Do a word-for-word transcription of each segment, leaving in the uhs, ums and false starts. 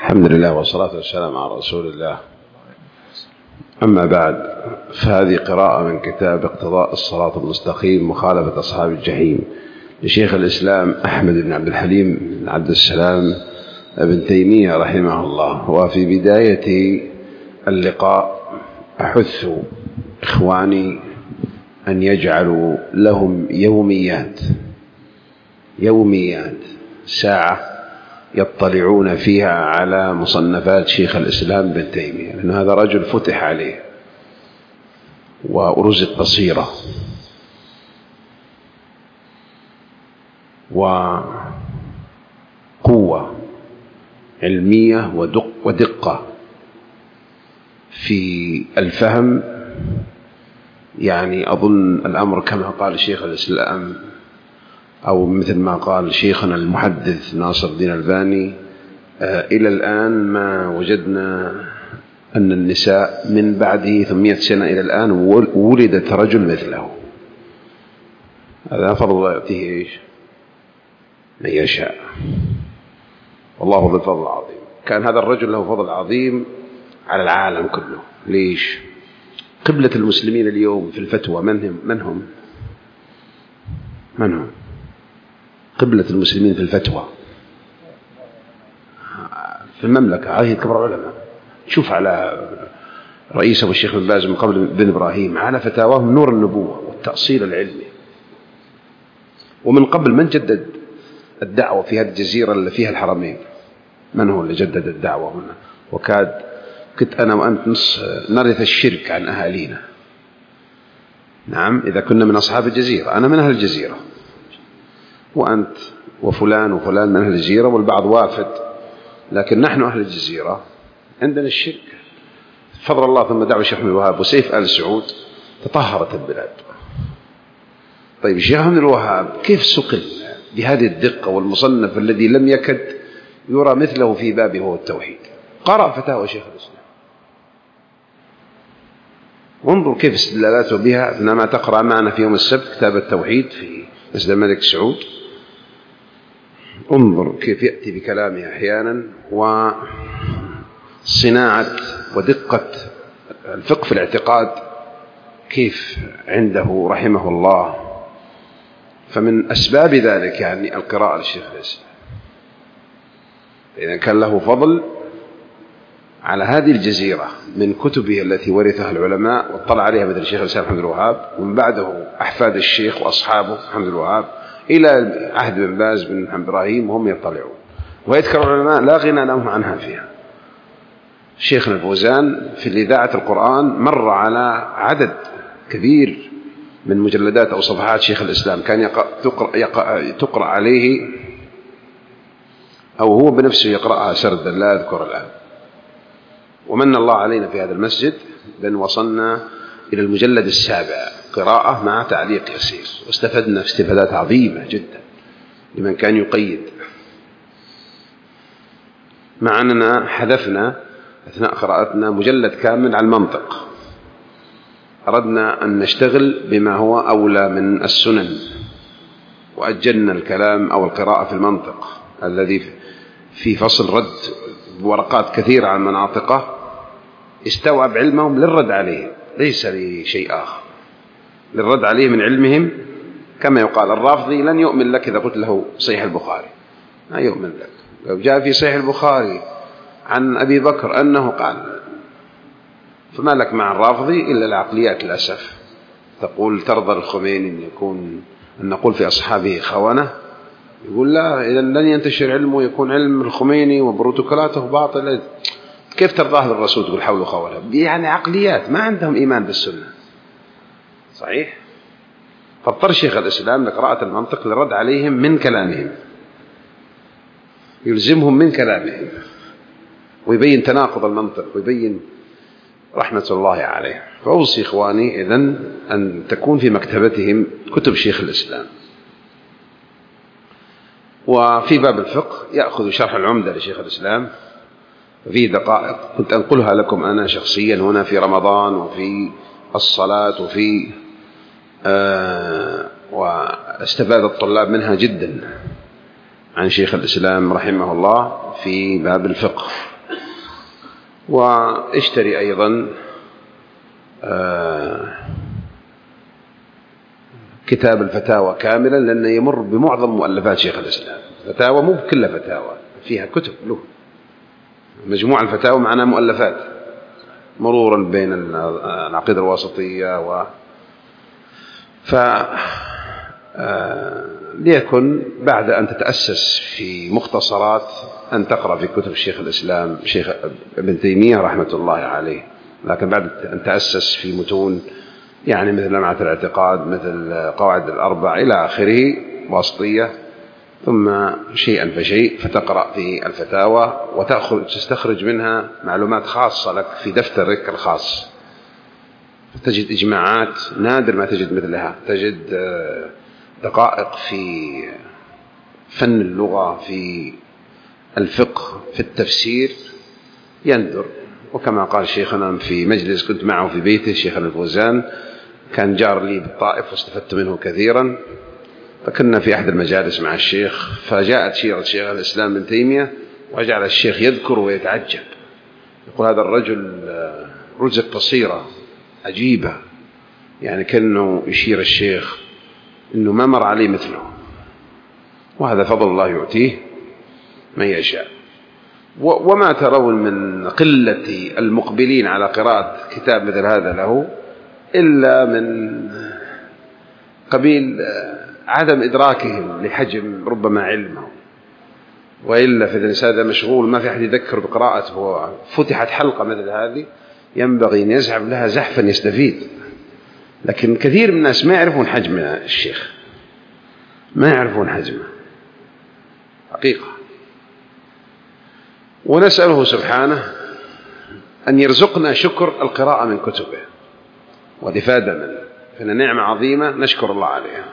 الحمد لله والصلاة والسلام على رسول الله. أما بعد، فهذه قراءة من كتاب اقتضاء الصراط المستقيم مخالفة أصحاب الجحيم لشيخ الإسلام أحمد بن عبد الحليم بن عبد السلام ابن تيمية رحمه الله. وفي بداية اللقاء أحث إخواني أن يجعلوا لهم يوميات يوميات ساعة يطلعون فيها على مصنفات شيخ الإسلام بن تيمية، لأن هذا رجل فتح عليه ورزق بصيرة وقوة علمية ودق ودقة في الفهم. يعني أظن الأمر كما قال شيخ الإسلام أو مثل ما قال شيخنا المحدث ناصر الدين الألباني، آه إلى الآن ما وجدنا أن النساء من بعده ثمانمائة سنة إلى الآن ولدت رجل مثله. هذا فضل الله يؤتيه إيش من يشاء، والله ذو الفضل العظيم. كان هذا الرجل له فضل عظيم على العالم كله. ليش؟ قبلة المسلمين اليوم في الفتوى من هم؟ من هم؟ من هم؟ قبلة المسلمين في الفتوى في المملكة هذه كبار العلماء. شوف على رئيس أبو الشيخ بن باز من قبل بن إبراهيم، على فتاواهم نور النبوة والتأصيل العلمي. ومن قبل من جدد الدعوة في هذه الجزيرة اللي فيها الحرمين؟ من هو اللي جدد الدعوة هنا؟ وكاد كنت أنا وأنت نص نرث الشرك عن أهالينا. نعم، إذا كنا من أصحاب الجزيرة. أنا من أهل الجزيرة، وأنت وفلان وفلان من أهل الجزيرة، والبعض وافد، لكن نحن أهل الجزيرة عندنا الشرك. فضل الله ثم دعوة الشيخ محمد الوهاب وسيف آل سعود تطهرت البلاد. طيب الشيخ محمد الوهاب كيف سقل بهذه الدقة والمصنف الذي لم يكد يرى مثله في بابه هو التوحيد؟ قرأ فتاوى شيخ الإسلام، وانظر كيف استدلالاته بها. إنما تقرأ معنا في يوم السبت كتاب التوحيد في مسجد الملك سعود، انظر كيف يأتي بكلامه أحيانا، وصناعة ودقة الفقه في الاعتقاد كيف عنده رحمه الله. فمن أسباب ذلك يعني القراءة للشيخ الإسلام. إذا كان له فضل على هذه الجزيرة من كتبه التي ورثها العلماء واطلع عليها مثل الشيخ الإسلام محمد الوهاب، ومن بعده أحفاد الشيخ وأصحابه محمد الوهاب إلى عهد بن باز بن محمد إبراهيم، وهم يطلعون ويذكر العلماء لا غنى لهم عنها فيها. شيخنا الفوزان في إذاعة القرآن مر على عدد كبير من مجلدات أو صفحات شيخ الإسلام كان يقرأ تقرأ, يقرأ تقرأ عليه، أو هو بنفسه يقرأها سردا لا أذكر الآن. ومن الله علينا في هذا المسجد بأن وصلنا إلى المجلد السابع قراءة مع تعليق يسير، واستفدنا استفادات عظيمة جدا لمن كان يقيد. مع أننا حذفنا أثناء قراءتنا مجلد كامل على المنطق، أردنا أن نشتغل بما هو أولى من السنن، وأجلنا الكلام أو القراءة في المنطق الذي في فصل رد بورقات كثيرة عن مناطقه استوعب علمهم للرد عليه، ليس لشيء آخر، للرد عليه من علمهم. كما يقال الرافضي لن يؤمن لك إذا قلت له صحيح البخاري، لا يؤمن لك. لو جاء في صحيح البخاري عن أبي بكر أنه قال، فما لك مع الرافضي إلا العقليات للأسف. تقول ترضى الخميني أن يكون أن نقول في أصحابه خونة؟ يقول لا، إذا لن ينتشر علمه يكون علم الخميني وبروتوكولاته باطلة. كيف ترضاه للرسول تقول حول خونة؟ يعني عقليات ما عندهم إيمان بالسنة. صحيح؟ فاضطر شيخ الإسلام لقراءة المنطق للرد عليهم من كلامهم، يلزمهم من كلامهم ويبين تناقض المنطق ويبين رحمة الله عليه. فأوصي إخواني إذن أن تكون في مكتبتهم كتب شيخ الإسلام. وفي باب الفقه يأخذ شرح العمدة لشيخ الإسلام في دقائق كنت أنقلها لكم أنا شخصيا هنا في رمضان وفي الصلاة وفي آه واستفاد الطلاب منها جدا عن شيخ الإسلام رحمه الله في باب الفقه. واشتري أيضا آه كتاب الفتاوى كاملا، لأنه يمر بمعظم مؤلفات شيخ الإسلام. فتاوى مو بكل فتاوى، فيها كتب له، مجموع الفتاوى معناه مؤلفات، مرورا بين العقيدة الواسطية و ف ليكن بعد أن تتأسس في مختصرات أن تقرأ في كتب شيخ الإسلام شيخ ابن تيمية رحمة الله عليه، لكن بعد أن تأسس في متون يعني مثل لمعة الاعتقاد، مثل قواعد الأربع إلى آخره واسطية، ثم شيئا فشيء فتقرأ في الفتاوى وتأخذ تستخرج منها معلومات خاصة لك في دفترك الخاص. تجد إجماعات نادر ما تجد مثلها، تجد دقائق في فن اللغة، في الفقه، في التفسير، يندر. وكما قال شيخنا في مجلس كنت معه في بيته، شيخنا الفوزان كان جار لي بالطائف واستفدت منه كثيرا، فكنا في أحد المجالس مع الشيخ، فجاءت سيرة شيخ الإسلام ابن تيمية وجعل الشيخ يذكر ويتعجب، يقول هذا الرجل رزق بصيرة عجيبة، يعني كأنه يشير الشيخ إنه ما مر عليه مثله، وهذا فضل الله يعطيه من يشاء. وما ترون من قلة المقبلين على قراءة كتاب مثل هذا له إلا من قبيل عدم إدراكهم لحجم ربما علمهم، وإلا في الإنسان هذا مشغول ما في أحد يذكر بقراءته. فتحت حلقة مثل هذه ينبغي أن يزحف لها زحفا يستفيد، لكن كثير من الناس ما يعرفون حجم الشيخ، ما يعرفون حجمه حقيقة. ونسأله سبحانه أن يرزقنا شكر القراءة من كتبه والإفادة منه، فإن نعمة عظيمة نشكر الله عليها.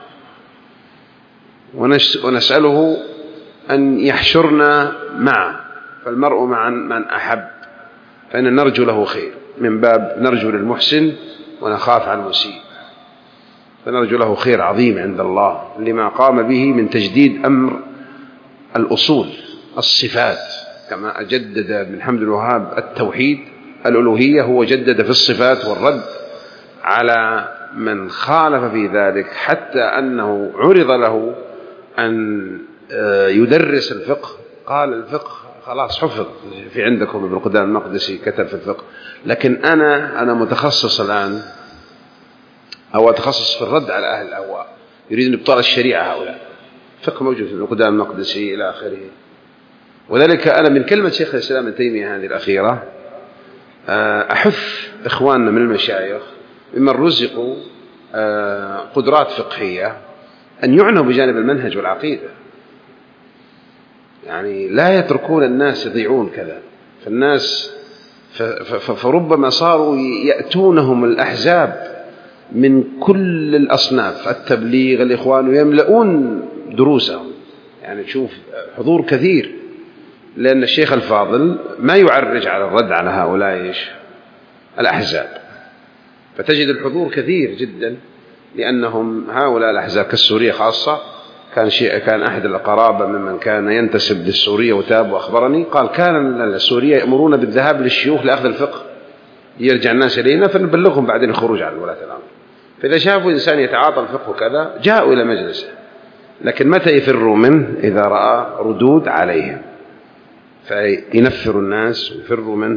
ونسأله أن يحشرنا معه، فالمرء مع من أحب، فإن نرجو له خير، من باب نرجو للمحسن ونخاف عن المسيء، فنرجو له خير عظيم عند الله لما قام به من تجديد أمر الأصول الصفات، كما جدد ابن حمد الوهاب التوحيد الألوهية، هو جدد في الصفات والرد على من خالف في ذلك، حتى أنه عرض له أن يدرس الفقه، قال الفقه خلاص حفظ في عندكم، ابن قدامة المقدسي كتب في الفقه، لكن أنا أنا متخصص الآن أو أتخصص في الرد على أهل الأهواء، يريد أن يبطل الشريعة هؤلاء. فقه موجود في ابن قدامة المقدسي إلى آخره. وذلك أنا من كلمة شيخ الإسلام ابن تيمية هذه الأخيرة أحث إخواننا من المشايخ ممن رزقوا قدرات فقهية أن يعنوا بجانب المنهج والعقيدة، يعني لا يتركون الناس يضيعون كذا. فالناس فربما صاروا يأتونهم الأحزاب من كل الأصناف، التبليغ، الإخوان، ويملؤون دروسهم، يعني تشوف حضور كثير، لأن الشيخ الفاضل ما يعرج على الرد على هؤلاء الأحزاب، فتجد الحضور كثير جدا، لأنهم هؤلاء الأحزاب كالسورية خاصة. كان شيء كان أحد القرابة ممن كان ينتسب للسورية وتاب وأخبرني، قال كان السورية يأمرون بالذهاب للشيوخ لأخذ الفقه، يرجع الناس إلينا فنبلغهم بعدين الخروج عن ولاة الأمر. فإذا شافوا إنسان يتعاطى الفقه كذا جاءوا إلى مجلسه، لكن متى يفروا منه؟ إذا رأى ردود عليهم فينفر الناس ويفروا منه.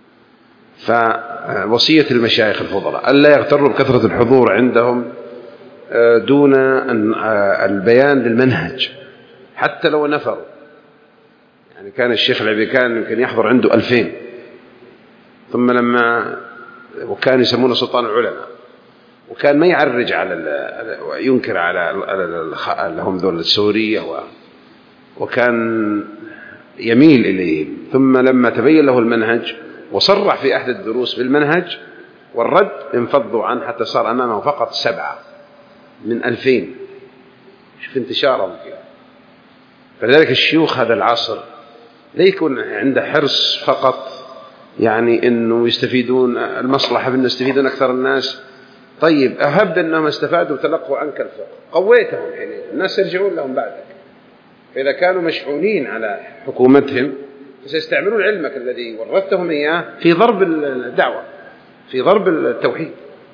فوصية المشايخ الفضلاء ألا يغتروا بكثرة الحضور عندهم دون البيان للمنهج، حتى لو نفروا. يعني كان الشيخ العبيكان يمكن يحضر عنده ألفين، ثم لما وكان يسمونه سلطان العلماء، وكان ما يعرج على وينكر على لهم ذول السورية، وكان يميل إليهم. ثم لما تبين له المنهج وصرح في أحد الدروس بالمنهج والرد انفضوا عنه، حتى صار أمامه فقط سبعة من ألفين. شوف انتشارهم فيها. فلذلك الشيوخ هذا العصر لا يكون عنده حرص فقط يعني أنه يستفيدون المصلحة، بأنه يستفيدون أكثر الناس. طيب أهب أنهم استفادوا وتلقوا عنك الفقه، قويتهم حينئذ الناس يرجعون لهم بعدك. فإذا كانوا مشحونين على حكومتهم وسيستعملون علمك الذي ورثتهم إياه في ضرب الدعوة، في ضرب التوحيد.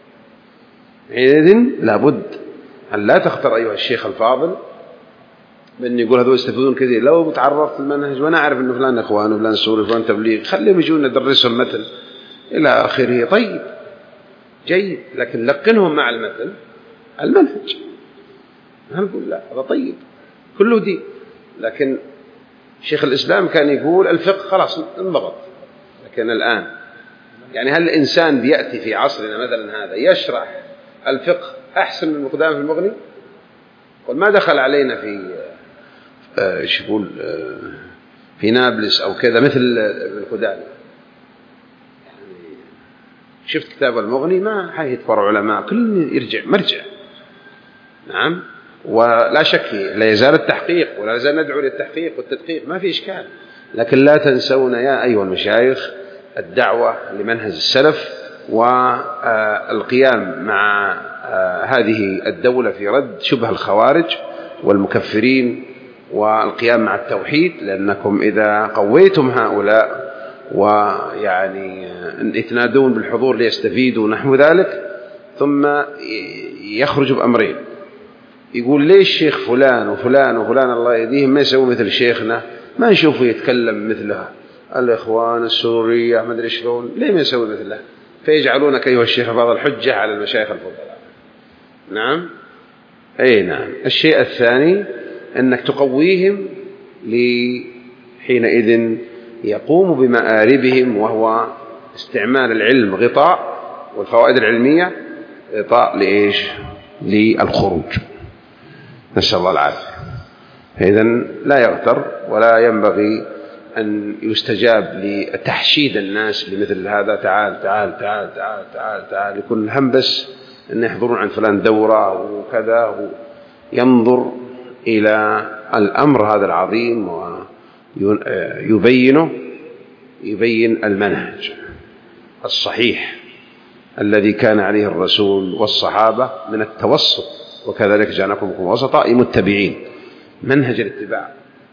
حينئذ لابد أن لا تختار أيها الشيخ الفاضل بأن يقول هذول يستفيدون كثير. لو تعرفت المنهج وأنا أعرف أنه فلان إخوان وفلان سوري وفلان تبليغ، خليهم يجون ندرسهم المثل إلى آخره، طيب جيد، لكن لقنهم مع المثل المنهج. نقول لا، هذا طيب كله دين. لكن شيخ الإسلام كان يقول الفقه خلاص انضبط. لكن الآن يعني هل الإنسان بيأتي في عصرنا مثلا هذا يشرح الفقه أحسن من القدامى في المغني؟ قل ما دخل علينا في ايش آه يقول آه في نابلس أو كذا مثل القدامى. يعني شفت كتاب المغني ما حيتفرع علماء كل يرجع مرجع. نعم، ولا شك لا يزال التحقيق ولا يزال ندعو للتحقيق والتدقيق، ما في إشكال. لكن لا تنسون يا أيها المشايخ الدعوة لمنهج السلف والقيام مع هذه الدولة في رد شبه الخوارج والمكفرين والقيام مع التوحيد، لأنكم إذا قويتم هؤلاء ويعني يتنادون بالحضور ليستفيدوا نحو ذلك، ثم يخرج بأمرين، يقول ليش الشيخ فلان وفلان وفلان الله يهديهم ما يسوي مثل شيخنا، ما نشوفه يتكلم مثلها الإخوان السورية ما أدري شلون، ليه ما يسوي مثله؟ فيجعلونك أيها الشيخ بعض الحجة على المشايخ الفضلاء. نعم، أي نعم. الشيء الثاني أنك تقويهم لحينئذ يقوموا بمآربهم، وهو استعمال العلم غطاء والفوائد العلمية غطاء لإيش؟ للخروج. نسأل الله العافية. إذن لا يغتر ولا ينبغي أن يستجاب لتحشيد الناس لمثل هذا، تعال تعال تعال تعال تعال تعال، يكون الهم بس أن يحضرون عن فلان دورة وكذا، ينظر إلى الأمر هذا العظيم ويبينه، يبين المنهج الصحيح الذي كان عليه الرسول والصحابة من التوسط، وكذلك جعلناكم وسطاء متبعين، منهج الاتباع،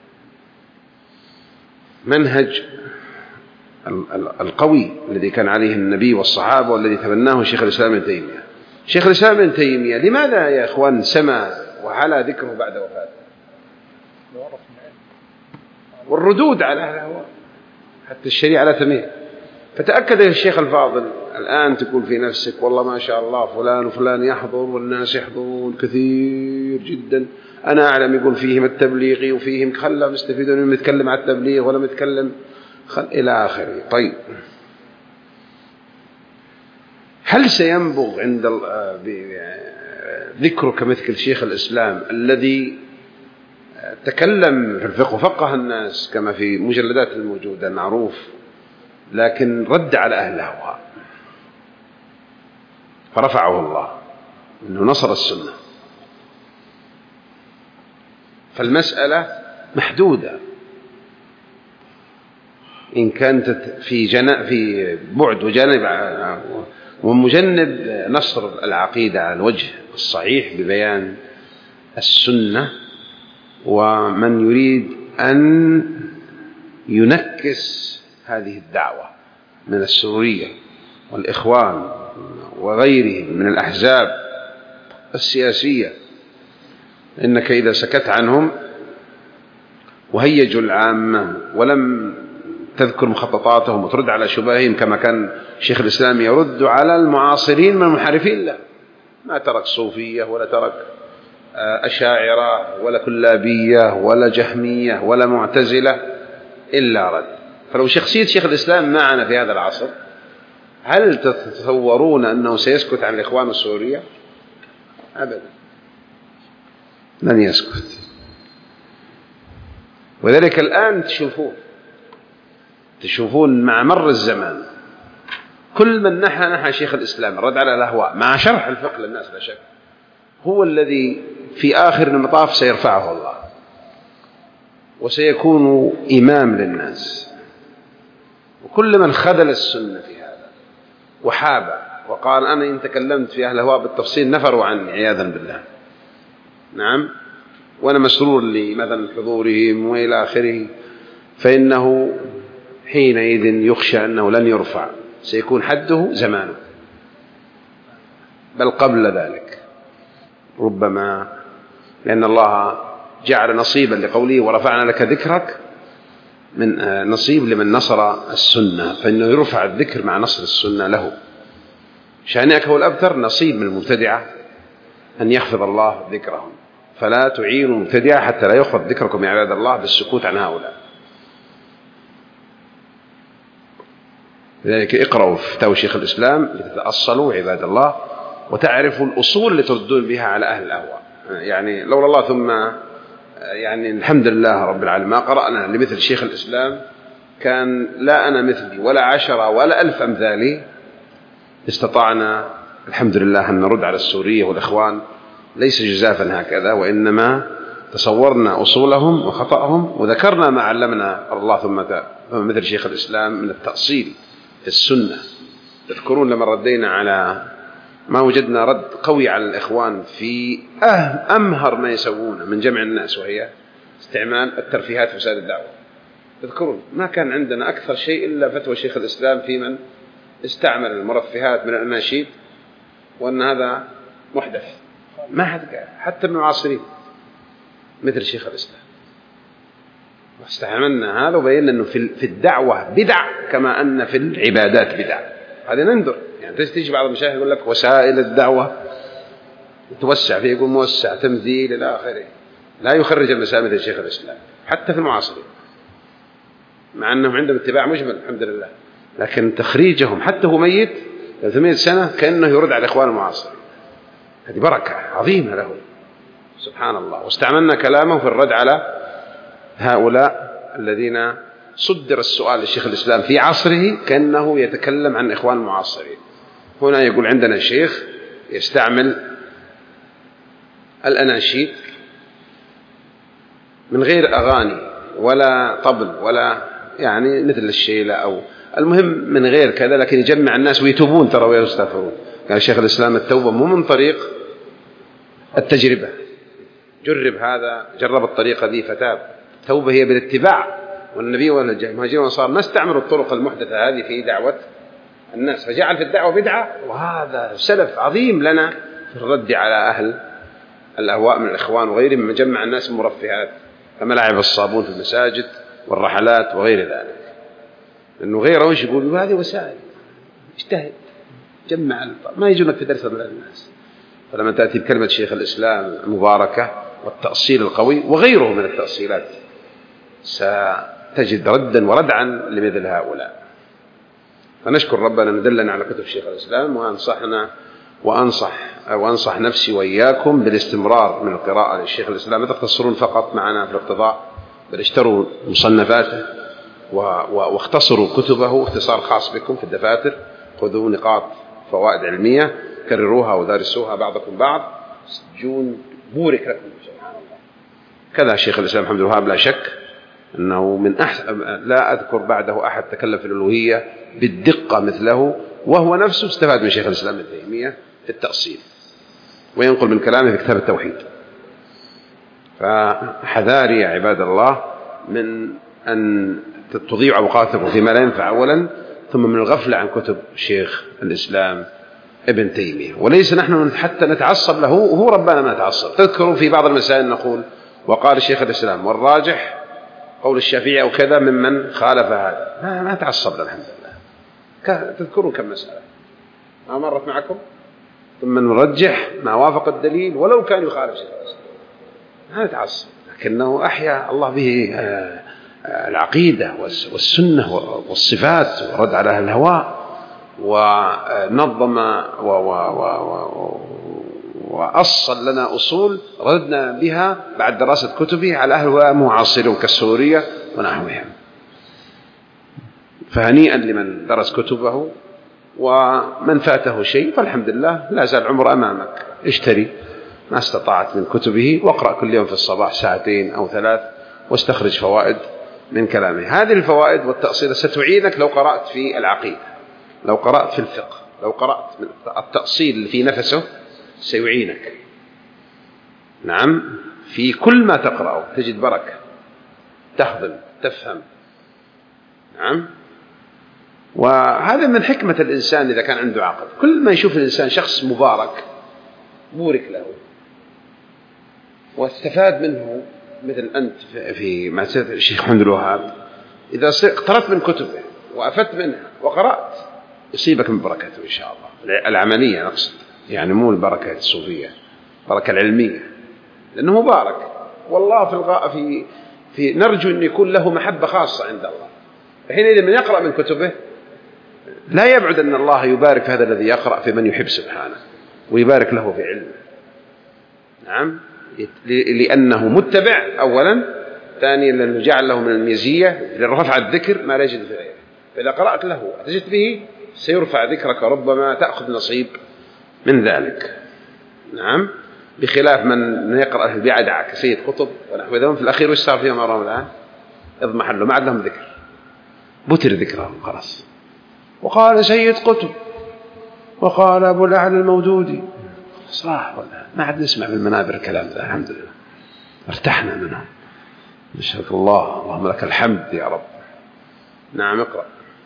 منهج القوي الذي كان عليه النبي والصحابة والذي تبناه شيخ الإسلام ابن تيمية. شيخ الإسلام ابن تيمية لماذا يا إخوان سما وعلى ذكره بعد وفاته؟ والردود على أهل الهوى حتى الشريعة لا تميل. فتأكد يا الشيخ الفاضل الآن تقول في نفسك والله ما شاء الله فلان وفلان يحضر والناس يحضرون كثير جدا، أنا أعلم يقول فيهم التبليغي وفيهم خلهم يستفيدون من يتكلم على التبليغ ولا يتكلم خل... إلى آخره. طيب هل سينبغ عند ذكرك مثل شيخ الإسلام الذي تكلم في الفقه وفقه الناس كما في مجلدات الموجودة معروف، لكن رد على أهل الهوى فرفعه الله أنه نصر السنة؟ فالمسألة محدودة، إن كانت في جنا في بعد وجانب ومجنب نصر العقيدة على الوجه الصحيح ببيان السنة، ومن يريد أن ينكس هذه الدعوة من السورية والإخوان وغيرهم من الأحزاب السياسية، إنك إذا سكت عنهم وهيجوا العامة ولم تذكر مخططاتهم وترد على شبههم كما كان شيخ الإسلام يرد على المعاصرين من المنحرفين له، ما ترك صوفية ولا ترك أشاعرة ولا كلابية ولا جهمية ولا معتزلة إلا رد. فلو شخصية شيخ الإسلام معنا في هذا العصر، هل تتصورون أنه سيسكت عن الإخوان السورية؟ أبدا، لن يسكت. وذلك الآن تشوفون تشوفون مع مر الزمان كل من نحى نحى شيخ الإسلام رد على الأهواء مع شرح الفقه للناس لا شك، هو الذي في آخر المطاف سيرفعه الله وسيكون إمام للناس. وكل من خذل السنة في هذا وحاب وقال أنا إن تكلمت في أهل الهواء بالتفصيل نفروا عني عياذا بالله، نعم، وأنا مسرور لي مثلا حضورهم وإلى آخره، فإنه حينئذ يخشى أنه لن يرفع، سيكون حده زمانه، بل قبل ذلك ربما، لأن الله جعل نصيبا لقوله ورفعنا لك ذكرك من نصيب لمن نصر السنة، فإنه يرفع الذكر مع نصر السنة له. شأنك هو الأبتر، نصيب من المبتدعة أن يخفض الله ذكرهم، فلا تعينوا المبتدعة حتى لا يخفض ذكركم يا عباد الله بالسكوت عن هؤلاء. لذلك اقرأوا في فتاوى شيخ الإسلام لتتأصلوا عباد الله وتعرفوا الأصول اللي تردون بها على أهل الأهواء. يعني لولا الله ثم يعني الحمد لله رب العالمين ما قرأنا لمثل شيخ الإسلام، كان لا أنا مثلي ولا عشرة ولا ألف أمثالي استطعنا الحمد لله أن نرد على السورية والإخوان ليس جزافا هكذا، وإنما تصورنا أصولهم وخطأهم وذكرنا ما علمنا الله ثم مثل شيخ الإسلام من التأصيل في السنة. تذكرون لما ردينا على ما وجدنا رد قوي على الإخوان في أمهر ما يسوونه من جمع الناس، وهي استعمال الترفيهات في وسائل الدعوة. تذكرون ما كان عندنا أكثر شيء إلا فتوى شيخ الإسلام في من استعمل المرفهات من الأناشيد، وأن هذا محدث، ما حد حتى من المعاصرين مثل شيخ الإسلام. واستعملنا هذا وبينا أنه في الدعوة بدع كما أن في العبادات بدع. هذا ننظر، يعني تيجي بعض المشايخ يقول لك وسائل الدعوة توسع فيه، يقول موسع تمثيل إلى آخره، لا يخرج المسائل مثل شيخ الإسلام حتى في المعاصرين، مع أنهم عندهم اتباع مجمل الحمد لله، لكن تخريجهم حتى هو ميت ثلاثمائة سنة كأنه يرد على الإخوان المعاصرين. هذه بركة عظيمة له سبحان الله. واستعملنا كلامه في الرد على هؤلاء الذين صدر السؤال للشيخ الإسلام في عصره كأنه يتكلم عن إخوان المعاصرين. هنا يقول عندنا شيخ يستعمل الأناشيد من غير أغاني ولا طبل ولا يعني مثل الشيلة أو المهم من غير كذا، لكن يجمع الناس ويتوبون ترى ويستغفرون. قال الشيخ الإسلام التوبة مو من طريق التجربة، جرب هذا، جرب الطريقة ذي فتاب. التوبة هي بالاتباع، والنبي والمهاجرين والأنصار ما استعملوا الطرق المحدثة هذه في دعوة الناس، فجعل في الدعوة بدعة، وهذا سلف عظيم لنا في الرد على أهل الأهواء من الإخوان وغيرهم من جمع الناس المرفهات كملاعب الصابون في المساجد والرحلات وغير ذلك. لأنه غيره وش يقول هذه وسائل، اجتهد جمع ما يجونك في درس من الناس. فلما تأتي بكلمة شيخ الإسلام المباركة والتأصيل القوي وغيره من التأصيلات ستجد ردا وردعا لمثل هؤلاء. فنشكر ربنا ندلنا على كتب شيخ الإسلام، وأنصحنا وأنصح وأنصح نفسي وإياكم بالاستمرار من القراءة للشيخ الإسلام. لا تقتصرون فقط معنا في الاقتضاء، بل اشتروا مصنفاته واختصروا كتبه اختصار خاص بكم في الدفاتر، خذوا نقاط فوائد علمية كرروها ودارسوها بعضكم بعض، جون بورك لكم سبحان الله. كذا شيخ الإسلام محمد الوهاب لا شك أنه من أحسن، لا أذكر بعده أحد تكلم في الألوهية بالدقة مثله، وهو نفسه استفاد من شيخ الإسلام ابن تيمية في التأصيل وينقل من كلامه في كتاب التوحيد. فحذاري يا عباد الله من أن تضيع أوقاتكم فيما لا ينفع أولا، ثم من الغفلة عن كتب شيخ الإسلام ابن تيمية. وليس نحن حتى نتعصب له، وهو ربنا ما نتعصب. تذكروا في بعض المسائل نقول وقال شيخ الإسلام والراجح قول الشافعي أو كذا ممن خالف هذا، ما, ما تعصب له الحمد لله. تذكروا كم مسألة ما مرت معكم، ثم نرجح ما وافق الدليل ولو كان يخالف شيخ الإسلام، ما نتعصب، لكنه أحيا الله به العقيدة والسنة والصفات ورد على أهل الهواء، ونظم وأصل لنا أصول ردنا بها بعد دراسة كتبه على أهل الهواء معاصرين كالسورية ونحوهم. فهنيئا لمن درس كتبه، ومن فاته شيء فالحمد لله لا زال العمر أمامك، اشتري ما استطعت من كتبه واقرأ كل يوم في الصباح ساعتين أو ثلاث واستخرج فوائد من كلامه. هذه الفوائد والتأصيل ستعينك لو قرأت في العقيدة، لو قرأت في الفقه، لو قرأت التأصيل في نفسه سيعينك. نعم، في كل ما تقرأه تجد بركة، تهضم، تفهم. نعم. وهذا من حكمة الإنسان إذا كان عنده عقل، كل ما يشوف الإنسان شخص مبارك بورك له واستفاد منه، مثل أنت في مؤسسة الشيخ محمد الوهاب، إذا اقتربت من كتبه وأفدت منها وقرأت يصيبك من بركته إن شاء الله، العملية نقصد، يعني مو البركة الصوفية، البركة العلمية، لأنه مبارك والله في الغاء في في نرجو أن يكون له محبة خاصة عند الله. حينئذ من يقرأ من كتبه لا يبعد أن الله يبارك هذا الذي يقرأ في من يحب سبحانه ويبارك له في علمه. نعم، لأنه متبع أولا، ثانيا لأنه جعل له من الميزية لرفع الذكر ما لا يجد في غيره، فإذا قرأت له أتجد به سيرفع ذكرك، ربما تأخذ نصيب من ذلك. نعم، بخلاف من يقرأ بيعدع كسيد قطب ونحو ذلك، في الأخير وش صار فيهم أمرهم الآن؟ اضمحلوا، ما عاد لهم ذكر، بتر ذكرهم خلاص. وقال سيد قطب وقال أبو الأعلى المودودي، صراحة ولا ما عاد نسمع في المنابر الكلام ذا، الحمد لله ارتحنا منهم، نشكر الله، اللهم لك الحمد يا رب. نعم، اقرأ.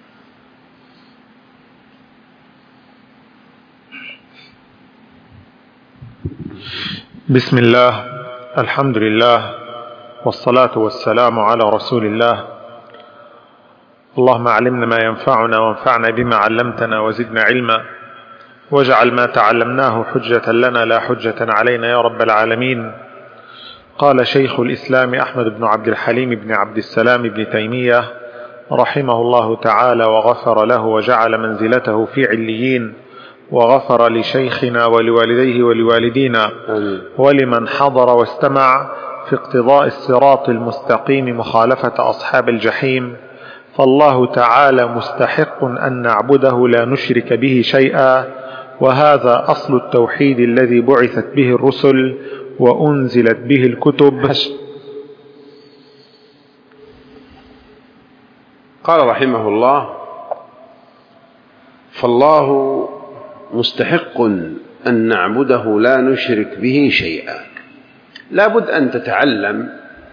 بسم الله، الحمد لله، والصلاة والسلام على رسول الله. اللهم علمنا ما ينفعنا وانفعنا بما علمتنا وزدنا علما، واجعل ما تعلمناه حجة لنا لا حجة علينا يا رب العالمين. قال شيخ الإسلام أحمد بن عبد الحليم بن عبد السلام بن تيمية رحمه الله تعالى وغفر له وجعل منزلته في عليين، وغفر لشيخنا ولوالديه ولوالدينا ولمن حضر واستمع في اقتضاء الصراط المستقيم مخالفة أصحاب الجحيم. فالله تعالى مستحق أن نعبده لا نشرك به شيئا، وهذا أصل التوحيد الذي بعثت به الرسل وأنزلت به الكتب. قال رحمه الله: فالله مستحق أن نعبده لا نشرك به شيئا. لابد أن تتعلم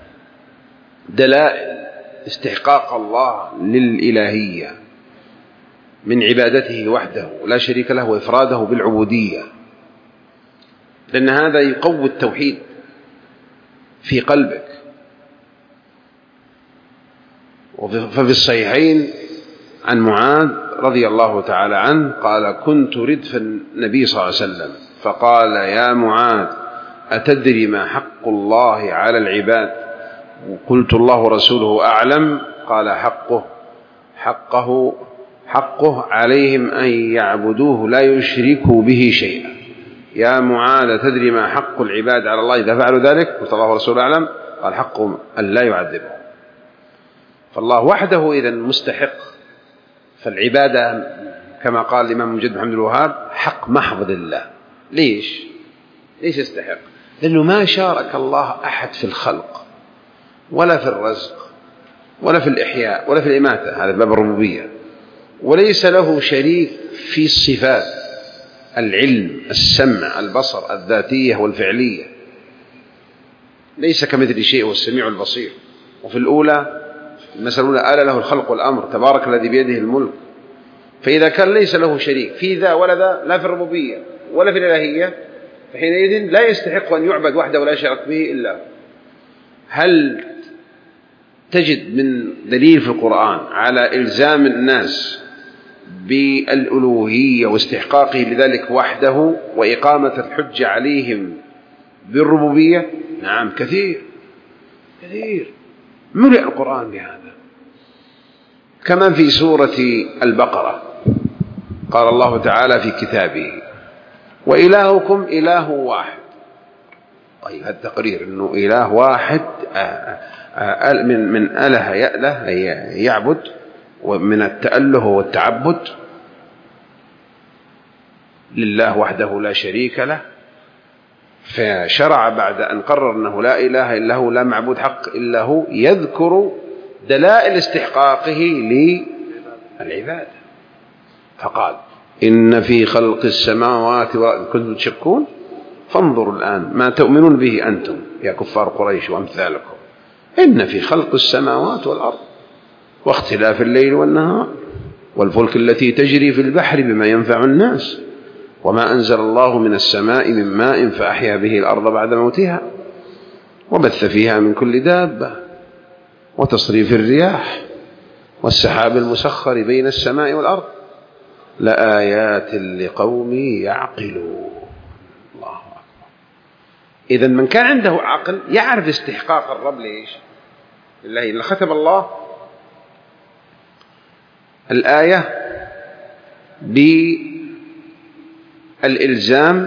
دلائل استحقاق الله للإلهية من عبادته وحده لا شريك له وإفراده بالعبودية، لأن هذا يقوي التوحيد في قلبك. ففي الصحيحين عن معاذ رضي الله تعالى عنه قال: كنت ردف النبي صلى الله عليه وسلم فقال: يا معاذ أتدري ما حق الله على العباد؟ وقلت: الله ورسوله أعلم. قال: حقه حقه حقه عليهم أن يعبدوه لا يشركوا به شيئا. يا معاذ تدري ما حق العباد على الله إذا فعلوا ذلك؟ قلت: الله ورسوله أعلم. قال: حقهم أن لا يعذبهم. فالله وحده إذن مستحق، فالعبادة كما قال الإمام مجد محمد الوهاب حق محض لله. ليش؟ ليش يستحق؟ لأنه ما شارك الله أحد في الخلق ولا في الرزق ولا في الإحياء ولا في الإماتة، هذا باب الربوبية، وليس له شريك في الصفات: العلم، السمع، البصر، الذاتية والفعلية، ليس كمثل شيء والسميع البصير. وفي الأولى المسألة الأولى آل له الخلق والأمر، تبارك الذي بيده الملك. فإذا كان ليس له شريك في ذا ولا ذا، لا في الربوبية ولا في الإلهية، فحينئذ لا يستحق أن يعبد وحده ولا يشرك به إلا. هل تجد من دليل في القرآن على إلزام الناس بالألوهية واستحقاقه لذلك وحده وإقامة الحجة عليهم بالربوبية؟ نعم، كثير كثير، ملئ القرآن بهذا. كما في سورة البقرة قال الله تعالى في كتابه: وإلهكم إله واحد. طيب، هذا تقرير أنه إله واحد من من أله يأله أي يعبد، ومن التأله والتعبد لله وحده لا شريك له. فشرع بعد أن قرر أنه لا إله إلا هو، لا معبود حق إلا هو، يذكر دلائل استحقاقه للعبادة، فقال: إن في خلق السماوات والأرض كنتم تشكون فانظروا الآن ما تؤمنون به أنتم يا كفار قريش وأمثالكم، إن في خلق السماوات والأرض واختلاف الليل والنهار والفلك التي تجري في البحر بما ينفع الناس وما أنزل الله من السماء من ماء فأحيا به الأرض بعد موتها وبث فيها من كل دابة وتصريف الرياح والسحاب المسخر بين السماء والأرض لآيات لقوم يعقلون. الله أكبر. إذن من كان عنده عقل يعرف استحقاق الرب ليش لله. إن ختم الله الآية بالإلزام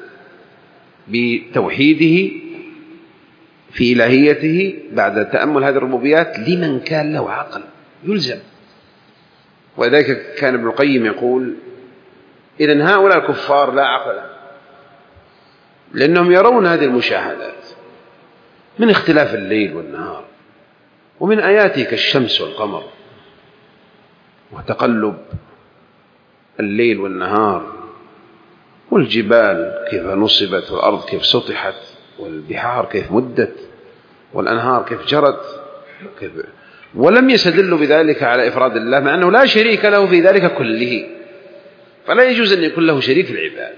بتوحيده في إلهيته بعد تأمل هذه الربوبيات لمن كان له عقل يلزم. وذلك كان ابن القيم يقول إذن هؤلاء الكفار لا عقل لهم لأنهم يرون هذه المشاهدات من اختلاف الليل والنهار ومن آياته كالشمس والقمر وتقلب الليل والنهار والجبال كيف نصبت والأرض كيف سطحت والبحار كيف مدت والأنهار كيف جرت كيف ولم يستدلوا بذلك على إفراد الله مع أنه لا شريك له في ذلك كله فلا يجوز أن يكون له شريك في العبادة.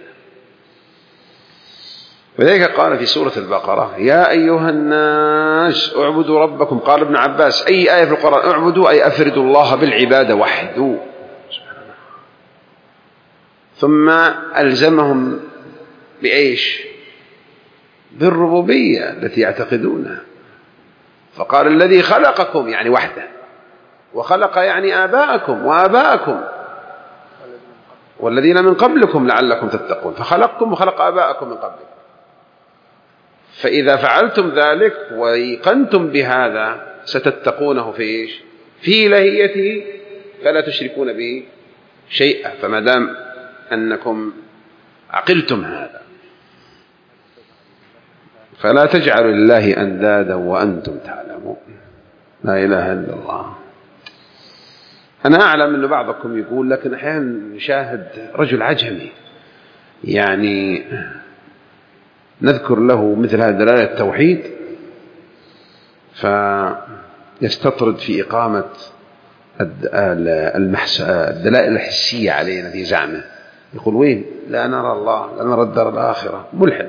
وذلك قال في سورة البقرة يا أيها الناس اعبدوا ربكم. قال ابن عباس أي آية في القرآن اعبدوا أي أفردوا الله بالعبادة وحده. ثم ألزمهم بإيش؟ بالربوبية التي يعتقدونها. فقال الذي خلقكم يعني وحده وخلق يعني آباءكم وآباءكم والذين من قبلكم لعلكم تتقون. فخلقكم وخلق آباءكم من قبلكم. فإذا فعلتم ذلك ويقنتم بهذا ستتقونه في إيش؟ في إلهيته فلا تشركون به شيئا. فما دام أنكم عقلتم هذا فلا تجعلوا لله أندادا وأنتم تعلمون. لا إله إلا الله. أنا أعلم أن بعضكم يقول لكن أحيانا نشاهد رجل عجمي يعني نذكر له مثل هذه دلالة التوحيد فيستطرد في إقامة الدلائل الحسية علينا في زعمه. يقول وين؟ لا نرى الله لا نرى الدار الآخرة. ملحد.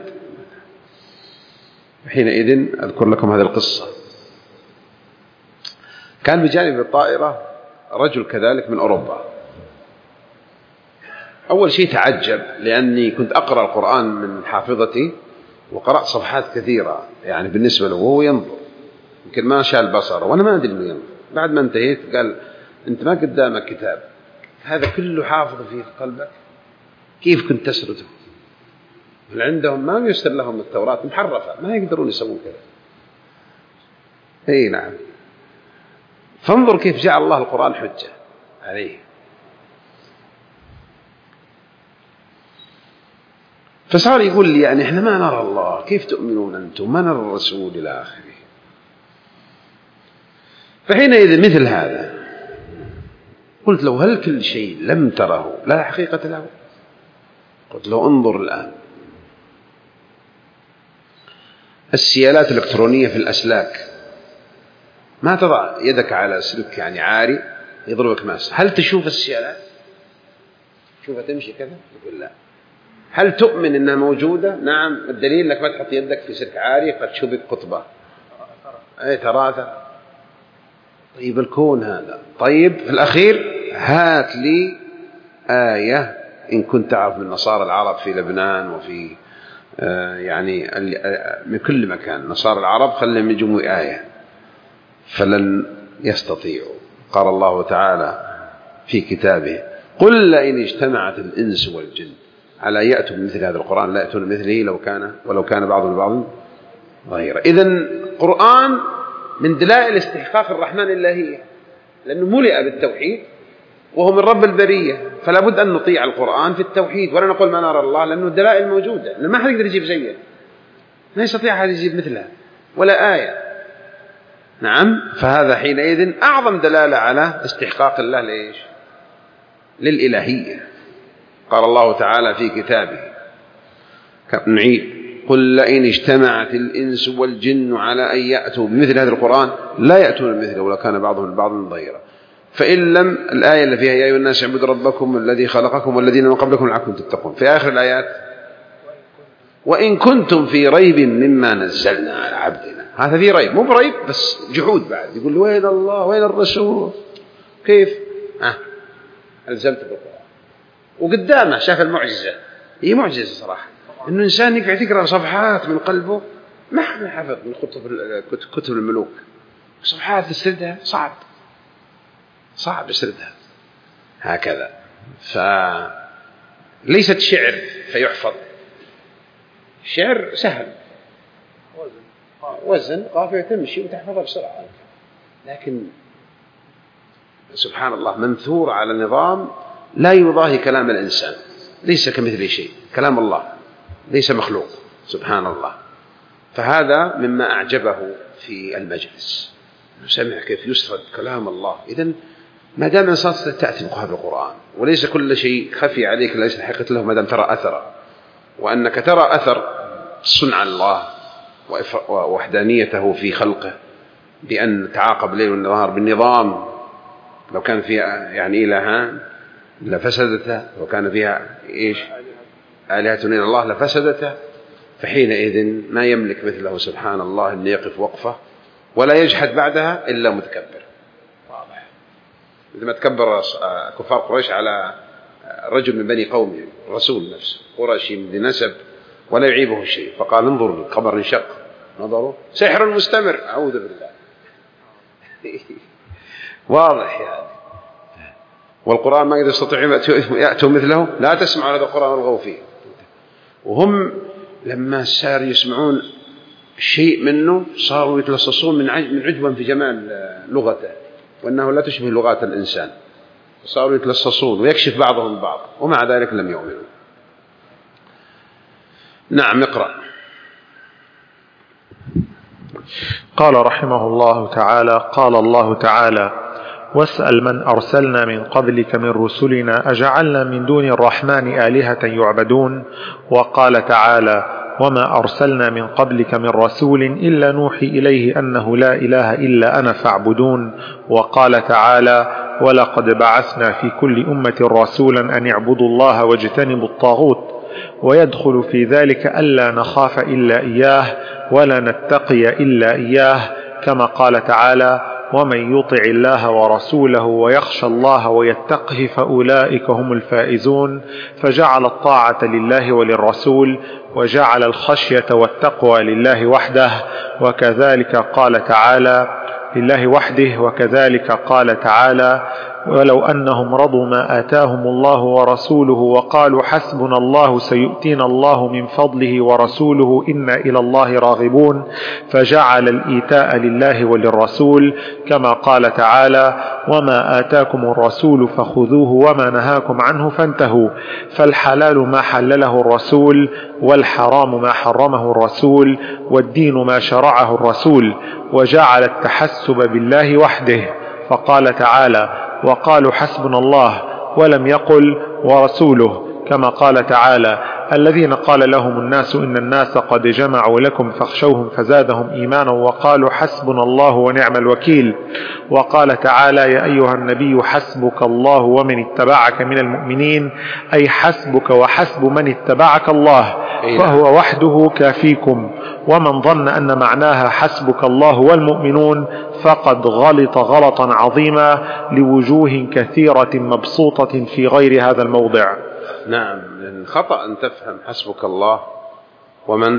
حينئذ أذكر لكم هذه القصة. كان بجانب الطائرة رجل كذلك من أوروبا. أول شيء تعجب لأني كنت أقرأ القرآن من حافظتي وقرأت صفحات كثيرة يعني بالنسبة له وهو ينظر يمكن ما شاء البصر وأنا ما أدري أنه ينظر. بعد ما انتهيت قال أنت ما قدامك كتاب هذا كله حافظ في قلبك كيف كنت تسرده؟ عندهم ما يسر لهم التوراة محرفة ما يقدرون يسوون كذا. اي نعم. فانظر كيف جعل الله القرآن حجة عليه. فصار يقول لي يعني احنا ما نرى الله كيف تؤمنون أنتم ما نرى الرسول إلى آخره. فحينئذ مثل هذا قلت له هل كل شيء لم تره لا حقيقة له؟ قلت له انظر الآن السيالات الإلكترونية في الأسلاك ما تضع يدك على سلك يعني عاري يضربك ماس. هل تشوف السيالات؟ شوفها تمشي كذا؟ يقول لا. هل تؤمن أنها موجودة؟ نعم. الدليل أنك ما تحط يدك في سلك عاري قد شبك قطبة أي تراثة. طيب الكون هذا. طيب في الأخير هات لي آية إن كنت تعرف من نصارى العرب في لبنان وفي آه يعني من كل مكان نصارى العرب خلهم يجموا آية فلن يستطيعوا. قال الله تعالى في كتابه قل لئن اجتمعت الإنس والجن على يأتوا بمثل هذا القرآن لا يأتون مثله لو كان ولو كان بعضهم لبعض ظهيرا. إذن القرآن من دلائل استحقاق الرحمن الإلهية لأنه ملئ بالتوحيد وهو من رب البرية فلا بد أن نطيع القرآن في التوحيد ولا نقول ما نرى الله لأنه الدلائل موجودة. لأنه ما حد يقدر يجيب زيه ما يستطيع أحد يجيب مثلها ولا آية. نعم. فهذا حينئذ أعظم دلالة على استحقاق الله لإيش؟ للإلهية. قال الله تعالى في كتابه نعيد قل لئن اجتمعت الإنس والجن على أن يأتوا بمثل هذا القرآن لا يأتون بمثله ولو كان بعضهم لبعض ظهيرا. فإن لم الآية اللي فيها يا أيها الناس اعبدوا ربكم الذي خلقكم والذين من قبلكم لعلكم تتقون، في آخر الآيات وإن كنتم في ريب مما نزلنا على عبدنا، هذا في ريب، مو بريب بس جحود بعد، يقول وين الله وين الرسول كيف ها ألزمت بالقرآن، وقدامه شاف المعجزة، هي معجزة صراحة إنه إنسان يقعد يقرأ صفحات من قلبه ما حفظ من كتب كتب الملوك، صفحات يسردها صعب صعب يسردها هكذا. فليست شعر فيحفظ، شعر سهل وزن قافية تمشي وتحفظها بسرعة، لكن سبحان الله منثور على نظام لا يضاهي كلام الإنسان، ليس كمثل شيء، كلام الله ليس مخلوق سبحان الله. فهذا مما أعجبه في المجلس، سمع كيف يسرد كلام الله. إذن ما دام إنسان تأتي بقرآن القرآن، وليس كل شيء خفي عليك ليس حقيقة له ما دام ترى أثره، وأنك ترى أثر صنع الله ووحدانيته في خلقه بأن تعاقب ليل ونهار بالنظام. لو كان فيها يعني إلهان لفسدتها، لو كان فيها إيش آلهة إلا الله لفسدتها، فحينئذ ما يملك مثله سبحان الله أن يقف وقفة ولا يجحد بعدها إلا متكبر. واضح إذا ما تكبر كفار قريش على رجل من بني قومه، الرسول نفسه قرشي من نسب ولا يعيبه شيء، فقال انظر القمر انشق، نظروا سحر مستمر، أعوذ بالله. واضح يعني. والقرآن ما يستطيعون يأتوا مثله، لا تسمعوا هذا القرآن والغوا فيه. وهم لما صاروا يسمعون شيء منه صاروا يتلصصون من عجبا في جمال لغته، وأنه لا تشبه لغات الإنسان، صاروا يتلصصون ويكشف بعضهم البعض، ومع ذلك لم يؤمنوا. نعم اقرأ. قال رحمه الله تعالى: قال الله تعالى: واسأل من أرسلنا من قبلك من رسلنا أجعلنا من دون الرحمن آلهة يعبدون. وقال تعالى: وما أرسلنا من قبلك من رسول إلا نوحي إليه أنه لا إله إلا أنا فاعبدون. وقال تعالى: ولقد بعثنا في كل أمة رسولا أن اعبدوا الله واجتنبوا الطاغوت. ويدخل في ذلك ألا نخاف إلا إياه ولا نتقي إلا إياه، كما قال تعالى: ومن يطع الله ورسوله ويخشى الله ويتقه فأولئك هم الفائزون. فجعل الطاعة لله وللرسول، وجعل الخشية والتقوى لله وحده. وكذلك قال تعالى: لله وحده. وكذلك قال تعالى: ولو أنهم رضوا ما آتاهم الله ورسوله وقالوا حسبنا الله سيؤتينا الله من فضله ورسوله إنا إلى الله راغبون. فجعل الإيتاء لله وللرسول، كما قال تعالى: وما آتاكم الرسول فخذوه وما نهاكم عنه فانتهوا. فالحلال ما حلله الرسول، والحرام ما حرمه الرسول، والدين ما شرعه الرسول. وجعل التحسب بالله وحده، فقال تعالى: وقالوا حسبنا الله، ولم يقل ورسوله، كما قال تعالى: الذين قال لهم الناس إن الناس قد جمعوا لكم فاخشوهم فزادهم إيمانا وقالوا حسبنا الله ونعم الوكيل. وقال تعالى: يا أيها النبي حسبك الله ومن اتبعك من المؤمنين، أي حسبك وحسب من اتبعك الله، فهو وحده كافيكم. ومن ظن أن معناها حسبك الله والمؤمنون فقد غلط غلطا عظيما لوجوه كثيرة مبسوطة في غير هذا الموضع. نعم، خطأ أن تفهم حسبك الله ومن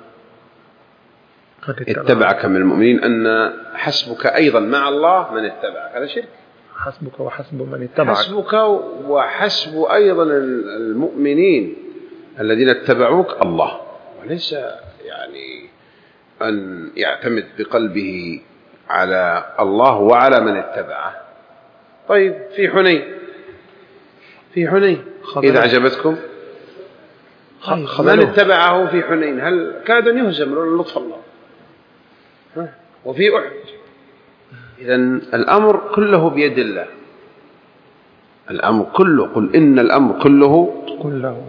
اتبعك من المؤمنين أن حسبك أيضا مع الله من اتبعك، هذا شرك. حسبك وحسب من اتبعك، حسبك وحسب أيضا المؤمنين الذين اتبعوك الله، وليس يعني أن يعتمد بقلبه على الله وعلى من اتبعه. طيب في حنين، في حنين إذا عجبتكم من اتبعه في حنين هل كاد يهزم لولا لطف الله، وفي أحد. إذن الأمر كله بيد الله، الأمر كله، قل إن الأمر كله كله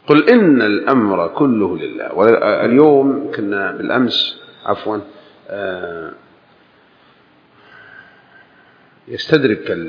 قل إن الأمر كله لله. واليوم كنا بالأمس عفوا يستدرك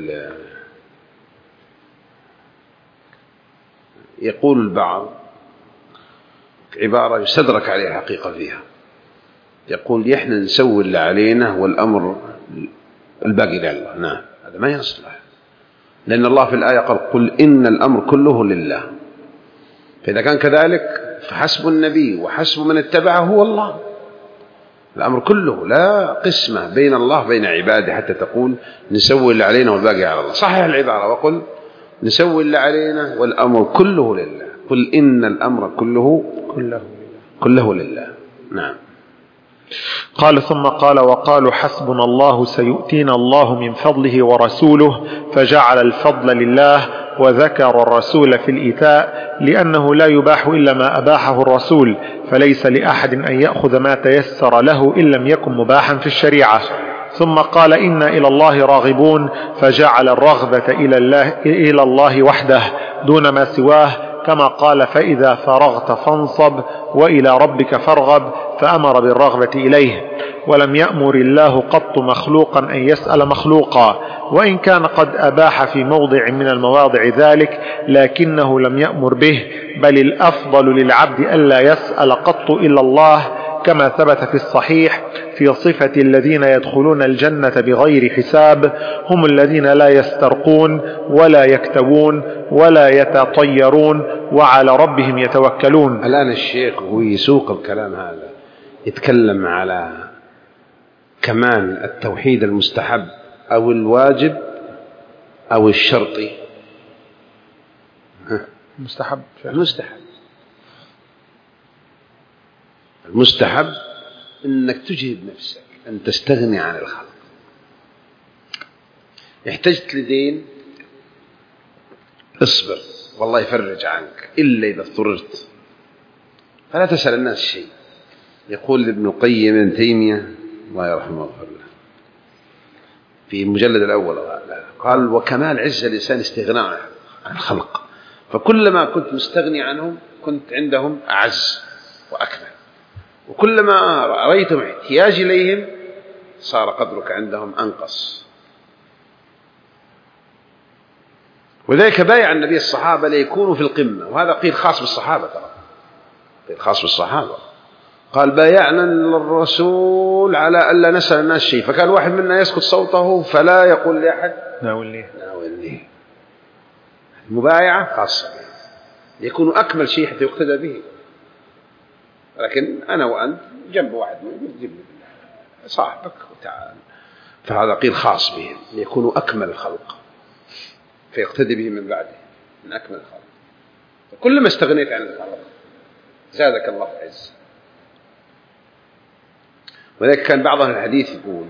يقول البعض عبارة يستدرك عليها حقيقة فيها، يقول إحنا نسوي اللي علينا والأمر الباقي لله. نعم، هذا ما يصلح، لأن الله في الآية قال قل إن الأمر كله لله. فإذا كان كذلك فحسب النبي وحسب من اتبعه هو الله. الأمر كله، لا قسمة بين الله بين عباده حتى تقول نسوي اللي علينا والباقي على الله. صحيح العبارة وقل نسوي اللي علينا والأمر كله لله. قل إن الأمر كله كله كله لله. نعم. قال ثم قال وقالوا حسبنا الله سيؤتينا الله من فضله ورسوله، فجعل الفضل لله وذكر الرسول في الإيتاء لأنه لا يباح إلا ما أباحه الرسول، فليس لأحد أن يأخذ ما تيسر له إن لم يكن مباحا في الشريعة. ثم قال إنا إلى الله راغبون، فجعل الرغبة إلى الله, إلى الله وحده دون ما سواه، كما قال فإذا فرغت فانصب وإلى ربك فارغب، فأمر بالرغبة إليه. ولم يأمر الله قط مخلوقا أن يسأل مخلوقا، وإن كان قد أباح في موضع من المواضع ذلك، لكنه لم يأمر به، بل الأفضل للعبد ألا يسأل قط إلا الله، كما ثبت في الصحيح في صفة الذين يدخلون الجنة بغير حساب، هم الذين لا يسترقون ولا يكتوون ولا يتطيرون وعلى ربهم يتوكلون. الآن الشيخ هو يسوق الكلام هذا، يتكلم على كمال التوحيد المستحب أو الواجب أو الشرطي. مستحب. المستحب المستحب أنك تجهد نفسك أن تستغني عن الخلق. احتجت لدين اصبر والله يفرج عنك إلا إذا اضطررت، فلا تسأل الناس شيء. يقول ابن القيم ابن تيمية الله يرحمه ويغفر له في المجلد الأول قال وكمال عز الإنسان استغناء عن الخلق، فكلما كنت مستغني عنهم كنت عندهم أعز وأكمل، وكلما رأيتم احتياج إليهم صار قدرك عندهم أنقص. وذلك بايع النبي الصحابة ليكونوا في القمة، وهذا قيل خاص بالصحابة، ترى قيل خاص بالصحابة. قال بايعنا الرسول على ألا نسأل الناس شيء، فكان واحد منا يسكت صوته فلا يقول لأحد ناولني ناولني. المبايعة خاصة يكونوا أكمل شيء حتى يقتدى به. لكن أنا وأنت جنب واحد جنب صاحبك وتعال، فهذا قيل خاص بهم ليكونوا أكمل الخلق فيقتدي بهم من بعده من أكمل الخلق. فكل ما استغنيت عن الخلق زادك الله عز. ولذلك كان بعض أهل الحديث يقول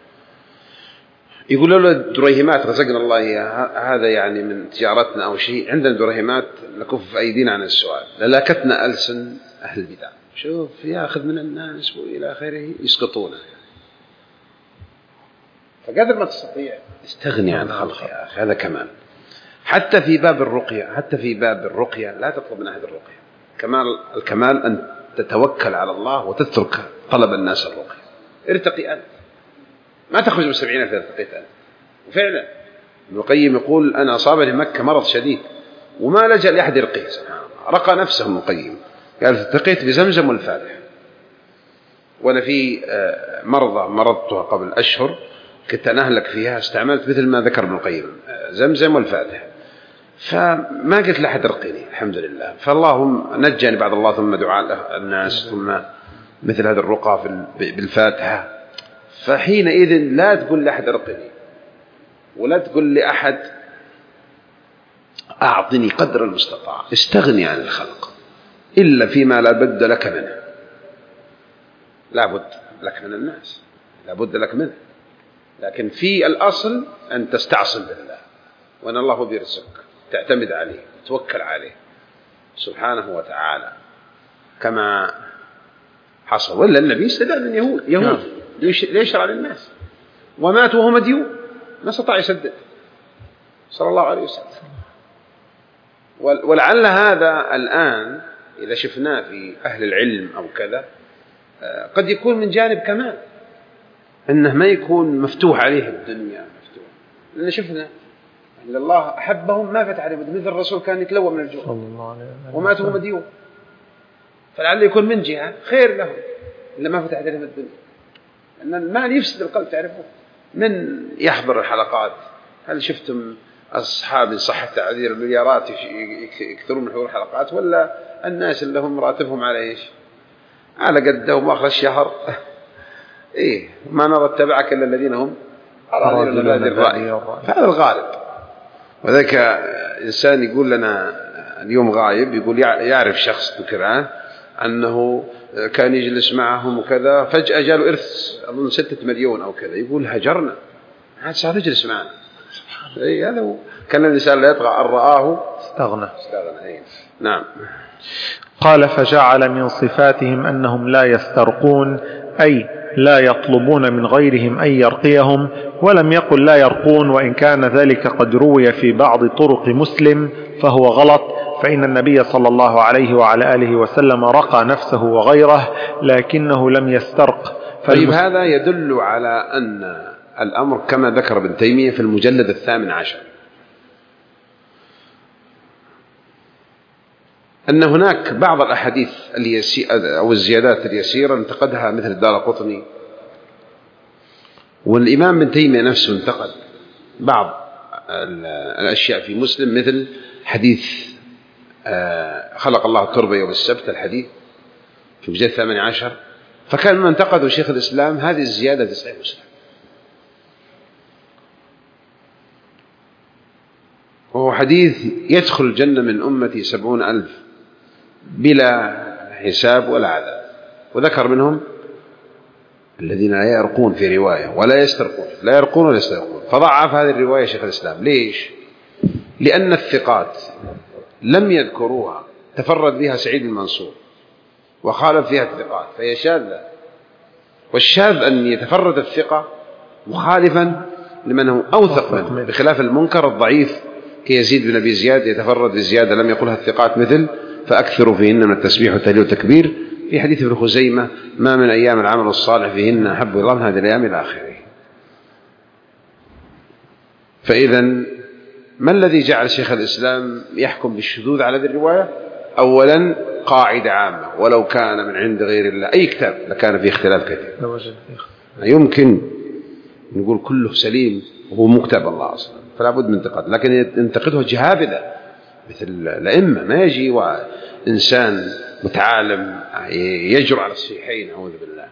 يقول له الدريهمات رزقنا الله إياها، هذا يعني من تجارتنا أو شيء، عندنا دريهمات نكف أيدينا عن السؤال، للاكتنا ألسن أهل البدع، شوف ياخذ من الناس وإلى آخره يسقطونه. فقدر ما تستطيع استغني عن خلق يا أخي، هذا كمال. حتى في باب الرقية حتى في باب الرقية لا تطلب من أحد الرقية. كمال الكمال أن تتوكل على الله وتترك طلب الناس الرقية. ارتقي أنت، ما تخرج من سبعين ألف ارتقيت أنت. وفعلا ابن القيم يقول أنا أصابني مكة مرض شديد وما لجأ لأحد يرقيه، سبحان الله، رقى نفسه ابن القيم، قال ارتقيت بزمزم والفاتحة. وأنا في مرضى مرضتها قبل أشهر كنت أنهلك فيها، استعملت مثل ما ذكر ابن القيم زمزم والفاتحة، فما قلت لأحد رقيني الحمد لله. فاللهم نجاني بعد الله، ثم دعاء الناس، ثم مثل هذا الرقى بالفاتحة. فحينئذ لا تقول لأحد رقني ولا تقول لأحد أعطني قدر المستطاع، استغني عن الخلق إلا فيما لا بد لك منه. لا بد لك من الناس، لا بد لك منه، لكن في الأصل أن تستعصم بالله، وأن الله بيرزقك، تعتمد عليه وتوكل عليه سبحانه وتعالى كما حصل. ولا النبي استدعى من يهود يهود ليشرع للناس ومات وهو مديون، ما استطاع يسدد صلى الله عليه وسلم. ولعل هذا الآن إذا شفناه في أهل العلم أو كذا قد يكون من جانب كمان أنه ما يكون مفتوح عليه الدنيا مفتوح، لأن شفنا أن الله أحبهم ما فتح عليهم، مثل الرسول كان يتلوى من الجوع وماتوا مديون، فلعل يكون من جهة خير لهم إلا ما فتح عليهم الدنيا، لأن المال يفسد القلب. تعرفون من يحضر الحلقات، هل شفتم أصحاب صحة تعذير المليارات يكثرون من حضور الحلقات، ولا الناس اللي هم راتبهم على إيش؟ على قدهم آخر الشهر إيه ما نرى اتبعك إلا الذين هم أراضين المبادئ الرأي، فهذا الغالب. وذلك إنسان يقول لنا اليوم غايب، يقول يعرف شخص ذكران أنه كان يجلس معهم وكذا، فجأة جاله إرث أظن ستة مليون أو كذا، يقول هجرنا عاد صار يجلس معنا. إيه هذا هو. كان الإنسان لا يطغى أن رآه استغنى. استغنى. إيه. نعم. قال فجعل من صفاتهم أنهم لا يسترقون، أي لا يطلبون من غيرهم أن يرقيهم، ولم يقل لا يرقون، وإن كان ذلك قد روي في بعض طرق مسلم فهو غلط، فإن النبي صلى الله عليه وعلى آله وسلم رقى نفسه وغيره لكنه لم يسترق. طيب هذا يدل على أن الأمر كما ذكر ابن تيمية في المجلد الثامن عشر أن هناك بعض الأحاديث أو الزيادات اليسيرة انتقدها مثل الدارقطني، والإمام ابن تيمية نفسه انتقد بعض الأشياء في مسلم، مثل حديث خلق الله التربة يوم السبت، الحديث في المجلد الثامن عشر، فكان من انتقده شيخ الإسلام هذه الزيادة في صحيح مسلم، وهو حديث يدخل الجنة من أمتي سبعون ألف بلا حساب ولا عذاب، وذكر منهم الذين لا يرقون في رواية ولا يسترقون، لا يرقون ولا يسترقون، فضعف هذه الرواية شيخ الإسلام. ليش؟ لأن الثقات لم يذكروها، تفرد بها سعيد المنصور وخالف فيها الثقات فهي شاذة، والشاذ أن يتفرد الثقة مخالفا لمن هو أوثق منه، بخلاف المنكر الضعيف كيزيد بن أبي زياد يتفرد بزيادة لم يقولها الثقات، مثل فأكثروا فيهن من التسبيح والتهليل والتكبير، في حديث ابن خزيمة ما من أيام العمل الصالح فيهن أحب إلى الله من هذه الأيام إلى آخره. فإذا ما الذي جعل شيخ الإسلام يحكم بالشذوذ على هذه الرواية؟ أولا قاعدة عامة، ولو كان من عند غير الله أي كتاب لكان فيه اختلاف كثير، يمكن نقول كله سليم وهو مكتب الله أصلا فلا بد من انتقاد، لكن ينتقده جهابذة مثل الأئمة، ما يجي وإنسان متعالم يجرؤ على الصحيحين أعوذ بالله،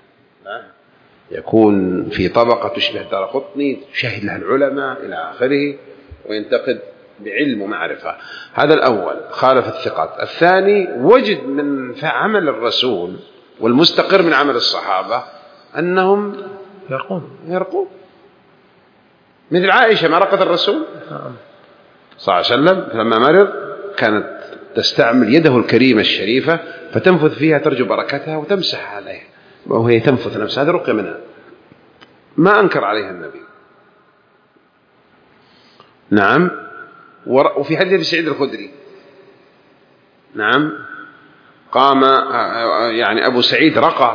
يكون في طبقة تشبه دارقطني شاهد لها العلماء إلى آخره وينتقد بعلم ومعرفة. هذا الأول خالف الثقات. الثاني وجد من عمل الرسول والمستقر من عمل الصحابة أنهم يرقون يرقون مثل عائشة ما رقت الرسول صلى الله عليه وسلم لما مرض كانت تستعمل يده الكريمة الشريفة فتنفث فيها ترجو بركتها وتمسح عليها وهي تنفث نفسها، هذا رقية منها ما أنكر عليها النبي. نعم. وفي حديث أبي سعيد الخدري نعم قام يعني أبو سعيد رقى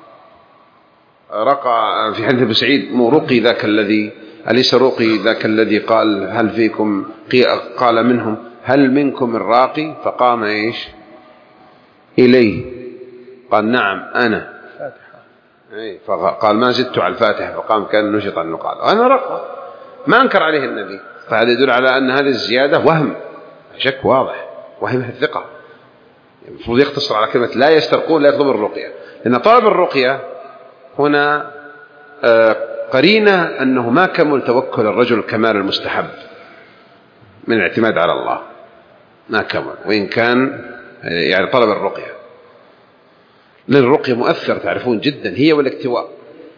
رقى في حديث أبو سعيد رقي ذاك الذي أليس رقي ذاك الذي قال هل فيكم قال منهم هل منكم الراقي فقام إيش إليه قال نعم أنا فقال ما زدت على الفاتحة فقام كان نشط عنه قال أنا رقى ما أنكر عليه النبي. فهذا يدل على أن هذه الزيادة وهم شك واضح وهم الثقة، المفروض يقتصر على كلمة لا يسترقون لا يطلب الرقية، لأن طلب الرقية هنا قرينة أنه ما كمل توكل الرجل كمال المستحب من الاعتماد على الله، ما كمل وإن كان يعني طلب الرقية، لأن الرقية مؤثر تعرفون جدا، هي والاكتواء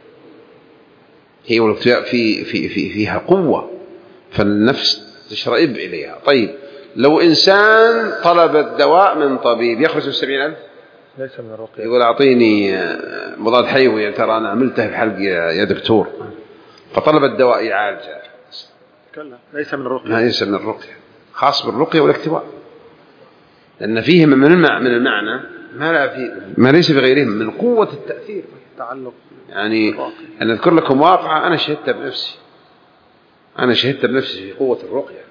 هي والاكتواء في في في فيها قوة فالنفس تشرئب إليها. طيب لو إنسان طلب الدواء من طبيب يخرج من سبعين ألف ليس من الرقية، يقول أعطيني مضاد حيوي ترى أنا عملته في حلق يا دكتور، فطلب الدواء يعالجه، ليس من الرقية، ليس من الرقية، خاص بالرقية والاكتواء. لأن فيه من من المعنى ما لا في ما ليس في غيرهم من قوة التأثير والتعلق. يعني أنا أذكر لكم واقعة أنا شهدت بنفسي أنا شهدت بنفسي في قوة الرقية.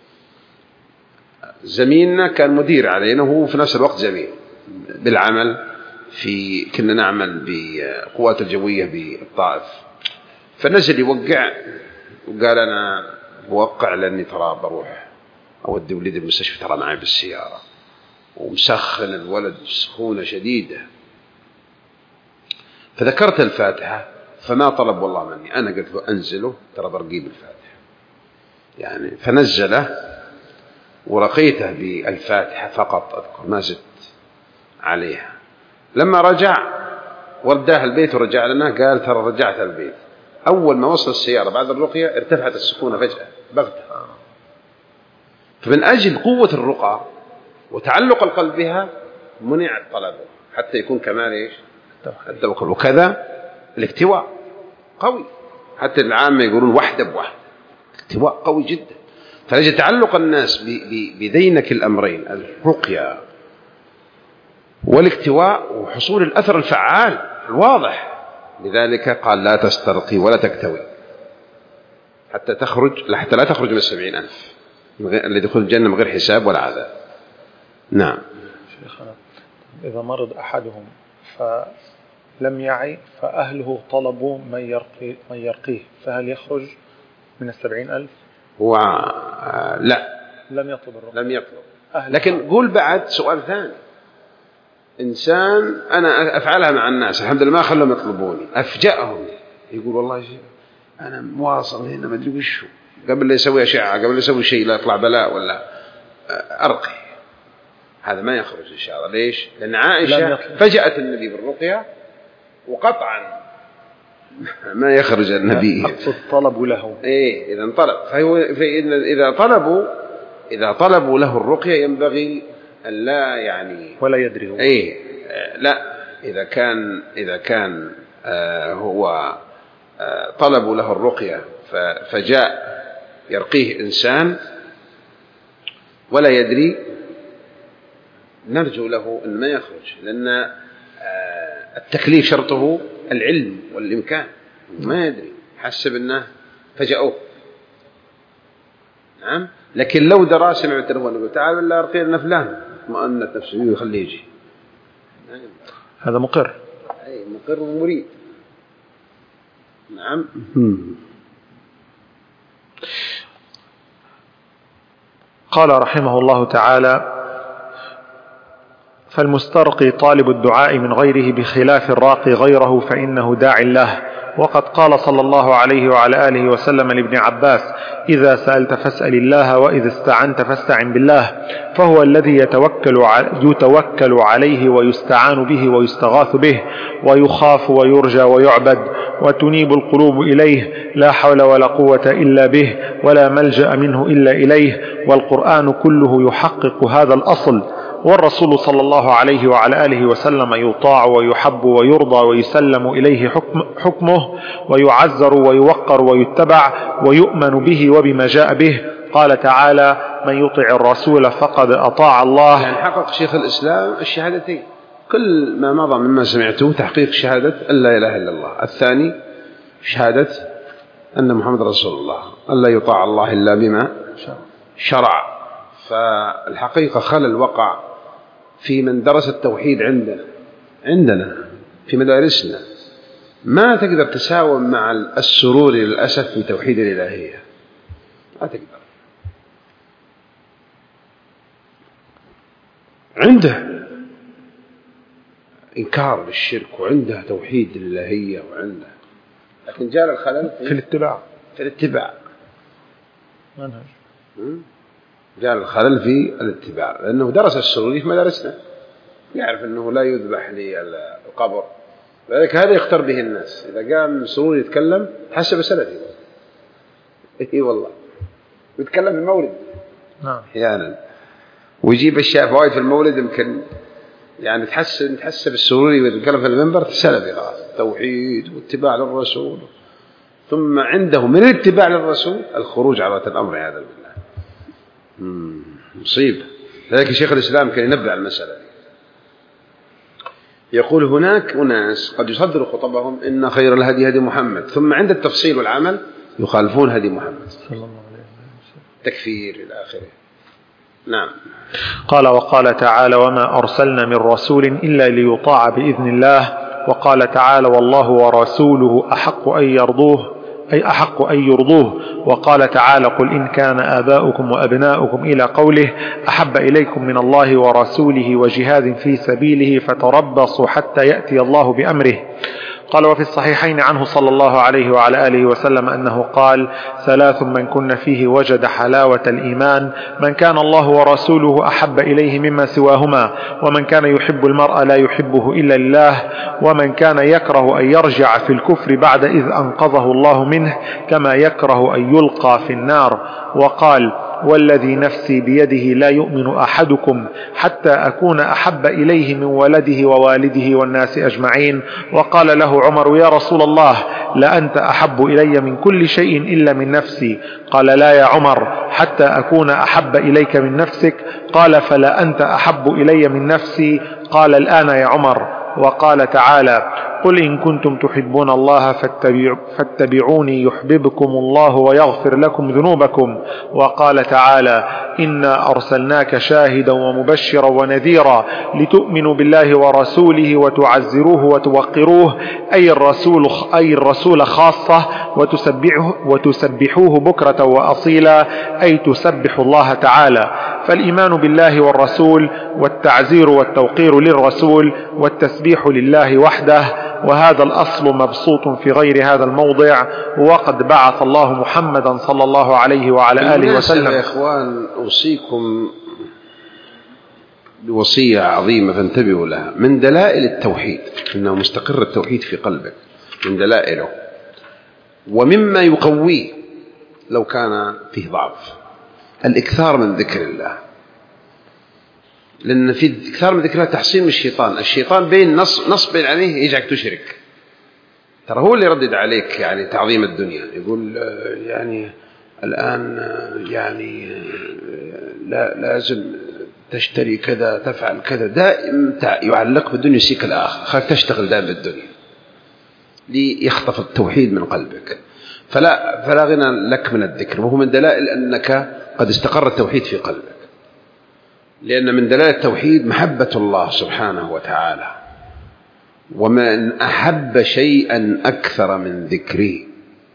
زميلنا كان مدير علينا وهو في نفس الوقت زميل بالعمل، في كنا نعمل بقوات الجوية بالطائف، فنزل يوقع وقال أنا بوقع لأني ترى بروح أودي ولدي المستشفى ترى معي بالسيارة، ومسخن الولد سخونة شديدة. فذكرت الفاتحة فما طلب والله مني، أنا قلت له أنزله ترى برقيب الفاتحة يعني، فنزله ورقيته بالفاتحة فقط أذكر ما زدت عليها. لما رجع ورداه البيت ورجع لنا قال ترى رجعت البيت. أول ما وصل السيارة بعد الرقية ارتفعت السكونة فجأة بغتة. فمن أجل قوة الرقى وتعلق القلب بها منع الطلب حتى يكون كمال إيش التوكل. وكذا الاكتواء قوي، حتى العامة يقولون وحدة بوحدة، اكتواء قوي جدا. فلجل تعلق الناس بذينك الأمرين الرقية والاكتواء وحصول الأثر الفعال الواضح. لذلك قال لا تسترقي ولا تكتوي حتى تخرج حتى لا تخرج من السبعين ألف اللي يدخل الجنة من غير حساب ولا عذاب. نعم. شيخنا إذا مرض أحدهم فلم يعي فأهله طلبوا من يرقي من يرقيه، فهل يخرج من السبعين ألف؟ هو لا لم يطلب الرقية. لم يطلب. لكن قول بعد سؤال ثاني، إنسان أنا أفعلها مع الناس الحمد لله ما خلهم يطلبوني، أفجأهم يقول والله شيء أنا مواصل هنا ما أدري وشو، قبل لا يسوي أشعة قبل لا يسوي شيء لا يطلع بلاء ولا أرقي، هذا ما يخرج إن شاء الله. ليش؟ لأن عائشة فجأت النبي بالرقية وقطعا ما يخرج النبي. أقصد طلبوا له. إيه إذا طلب فهو إذا طلبوا إذا طلبوا له الرقية ينبغي أن لا يعني ولا يدري هو. إيه لا إذا كان إذا كان آه هو آه طلبوا له الرقية فجاء يرقيه إنسان ولا يدري نرجو له أن ما يخرج، لأن آه التكليف شرطه العلم والإمكان، ما يدري حسب أنه فجأوه. نعم. لكن لو درى سمع التلفون يقول تعال بالله أرقي لنا فلان مؤنث نفسه يخليه يجي، هذا مقر. أي مقر ومريد. نعم. قال رحمه الله تعالى فالمسترقي طالب الدعاء من غيره بخلاف الراقي غيره فإنه داع له. وقد قال صلى الله عليه وعلى آله وسلم لابن عباس إذا سألت فاسأل الله وإذا استعنت فاستعن بالله، فهو الذي يتوكل, يتوكل عليه ويستعان به ويستغاث به ويخاف ويرجى ويعبد وتنيب القلوب إليه، لا حول ولا قوة إلا به ولا ملجأ منه إلا إليه. والقرآن كله يحقق هذا الأصل، والرسول صلى الله عليه وعلى آله وسلم يطاع ويحب ويرضى ويسلم إليه حكم حكمه ويعزر ويوقر ويتبع ويؤمن به وبما جاء به. قال تعالى من يطع الرسول فقد أطاع الله. يعني حقق شيخ الإسلام الشهادتين، كل ما مضى مما سمعته تحقيق شهادة أن لا إله إلا الله، الثاني شهادة أن محمد رسول الله، أن لا يطاع الله إلا بما شرع. فالحقيقة خلل وقع في من درس التوحيد عندنا عندنا في مدارسنا، ما تقدر تساوم مع السرور للأسف في توحيد الإلهية، ما تقدر. عنده إنكار للشرك وعنده توحيد الإلهية وعنده، لكن جاء الخلل في الاتباع في الاتباع منهج جاء الخلل في الاتباع، لأنه درس السروري في مدارسنا، يعرف أنه لا يذبح للقبر، لذلك هذا يختار به الناس. إذا قام سروري يتكلم حسب سلفي، إيه والله يتكلم في المولد نعم أحيانا ويجيب الشيء فوائد في المولد، يمكن يعني تحسب تحسب السروري ويتكلم في المنبر سلفي خلاص، توحيد واتباع للرسول، ثم عنده من الاتباع للرسول الخروج على الأمر. هذا بالله مصيبة. لذلك شيخ الإسلام كان ينبه على المسألة دي، يقول هناك أناس قد يصدر خطبهم إن خير الهدي هدي محمد، ثم عند التفصيل والعمل يخالفون هدي محمد صلى الله عليه وسلم، تكفير إلى آخره. نعم. قال وقال تعالى وما أرسلنا من رسول إلا ليطاع بإذن الله. وقال تعالى والله ورسوله أحق أن يرضوه أي أحق أن يرضوه. وقال تعالى قل إن كان آباؤكم وأبناؤكم إلى قوله أحب إليكم من الله ورسوله وجهاد في سبيله فتربصوا حتى يأتي الله بأمره. قال وفي الصحيحين عنه صلى الله عليه وعلى آله وسلم أنه قال ثلاث من كن فيه وجد حلاوة الإيمان: من كان الله ورسوله أحب إليه مما سواهما، ومن كان يحب المرء لا يحبه إلا لله، ومن كان يكره أن يرجع في الكفر بعد إذ أنقذه الله منه كما يكره أن يلقى في النار. وقال والذي نفسي بيده لا يؤمن أحدكم حتى أكون أحب إليه من ولده ووالده والناس أجمعين. وقال له عمر يا رسول الله لأنت أحب إلي من كل شيء إلا من نفسي. قال لا يا عمر حتى أكون أحب إليك من نفسك. قال فلا أنت أحب إلي من نفسي. قال الآن يا عمر. وقال تعالى قل إن كنتم تحبون الله فاتبعوني يحببكم الله ويغفر لكم ذنوبكم. وقال تعالى إنا أرسلناك شاهدا ومبشرا ونذيرا لتؤمنوا بالله ورسوله وتعزروه وتوقروه أي الرسول, أي الرسول خاصة وتسبحوه, وتسبحوه بكرة وأصيلا أي تسبح الله تعالى. فالإيمان بالله والرسول والتعزير والتوقير للرسول والتسبيح لله وحده، وهذا الأصل مبسوط في غير هذا الموضع. وقد بعث الله محمدا صلى الله عليه وعلى آله وسلم. يا إخوان أوصيكم بوصية عظيمة فانتبهوا لها. من دلائل التوحيد إنه مستقر التوحيد في قلبك، من دلائله ومما يقويه لو كان فيه ضعف الإكثار من ذكر الله، لأن في إكثار من ذكر الله تحصين من الشيطان. الشيطان بين نص نصب عليه يجعلك تشرك، ترى هو اللي يردد عليك يعني تعظيم الدنيا، يقول يعني الآن يعني لا لازم تشتري كذا تفعل كذا، دائم يعلق بالدنيا يسيك الآخر، خلك تشتغل دائما بالدنيا ليخطف التوحيد من قلبك. فلا فلا غنى لك من الذكر، وهو من دلائل أنك قد استقر التوحيد في قلبك، لأن من دلائل التوحيد محبة الله سبحانه وتعالى، ومن أحب شيئا أكثر من ذكري.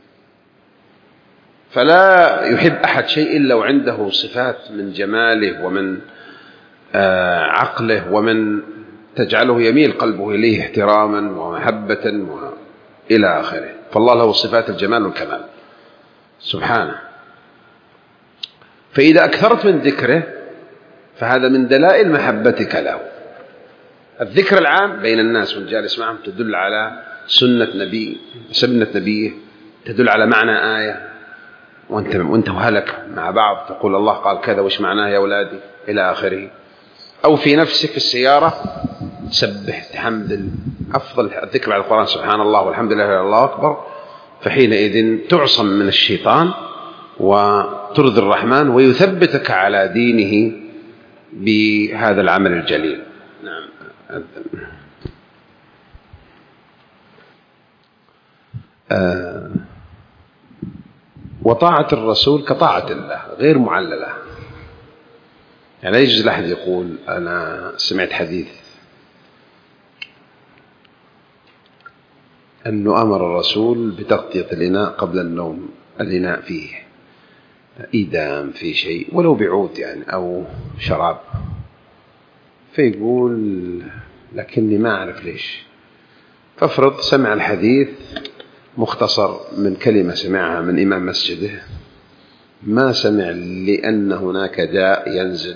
فلا يحب أحد شيء إلا وعنده صفات من جماله ومن آه عقله ومن تجعله يميل قلبه إليه احتراما ومحبة إلى آخره. فالله له صفات الجمال والكمال سبحانه. فإذا أكثرت من ذكره فهذا من دلائل محبتك له. الذكر العام بين الناس والجالس معهم تدل على سنة نبي سنة نبيه، تدل على معنى آية، وانت وانت وهلك مع بعض تقول الله قال كذا وش معناه يا أولادي إلى آخره. أو في نفسك في السيارة سبح تحمد أفضل الذكر على القرآن سبحان الله والحمد لله الله أكبر، فحينئذ تعصم من الشيطان وترضي الرحمن ويثبتك على دينه بهذا العمل الجليل. نعم. آه وطاعة الرسول كطاعة الله غير معللة، يعني لا يجوز لأحد يقول أنا سمعت حديث أنه أمر الرسول بتغطية الإناء قبل النوم، الإناء فيه إيدام في شيء ولو بعود يعني أو شراب، فيقول لكني ما أعرف ليش. فافرض سمع الحديث مختصر من كلمة سمعها من إمام مسجده، ما سمع لأن هناك داء ينزل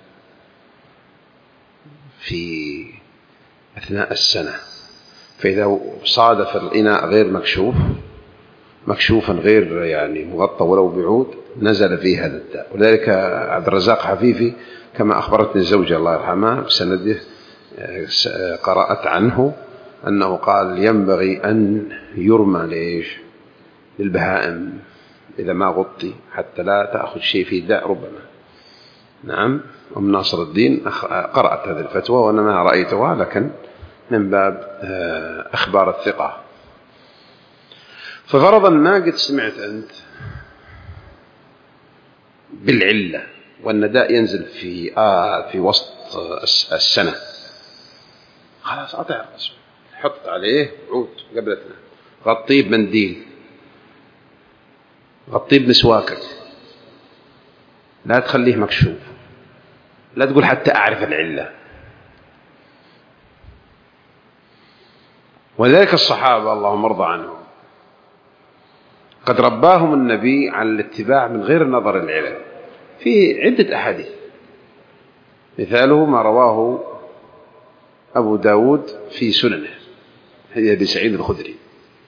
في أثناء السنة، فإذا صادف الإناء غير مكشوف مكشوفا غير يعني مغطى ولو بعود نزل فيه هذا الداء. ولذلك عبد الرزاق حفيفي كما أخبرتني الزوجة الله يرحمها بسنده قرأت عنه أنه قال ينبغي أن يرمى ليش للبهائم إذا ما غطي حتى لا تأخذ شيء فيه داء ربما. نعم، أم ناصر الدين قرأت هذه الفتوى وأنا ما رأيتها، لكن من باب أخبار الثقة. ففرضا ما قد سمعت أنت بالعلة وأن داء ينزل في آه في وسط السنة، خلاص أطع الرسول، حط عليه عود قبلتنا، غطيه بمنديل، غطيه بمسواكك، لا تخليه مكشوف، لا تقول حتى أعرف العلة. ولذلك الصحابة اللهم ارضى عنهم قد رباهم النبي على الاتباع من غير نظر العلل في عدة أحاديث، مثاله ما رواه أبو داود في سننه هي أبي سعيد الخدري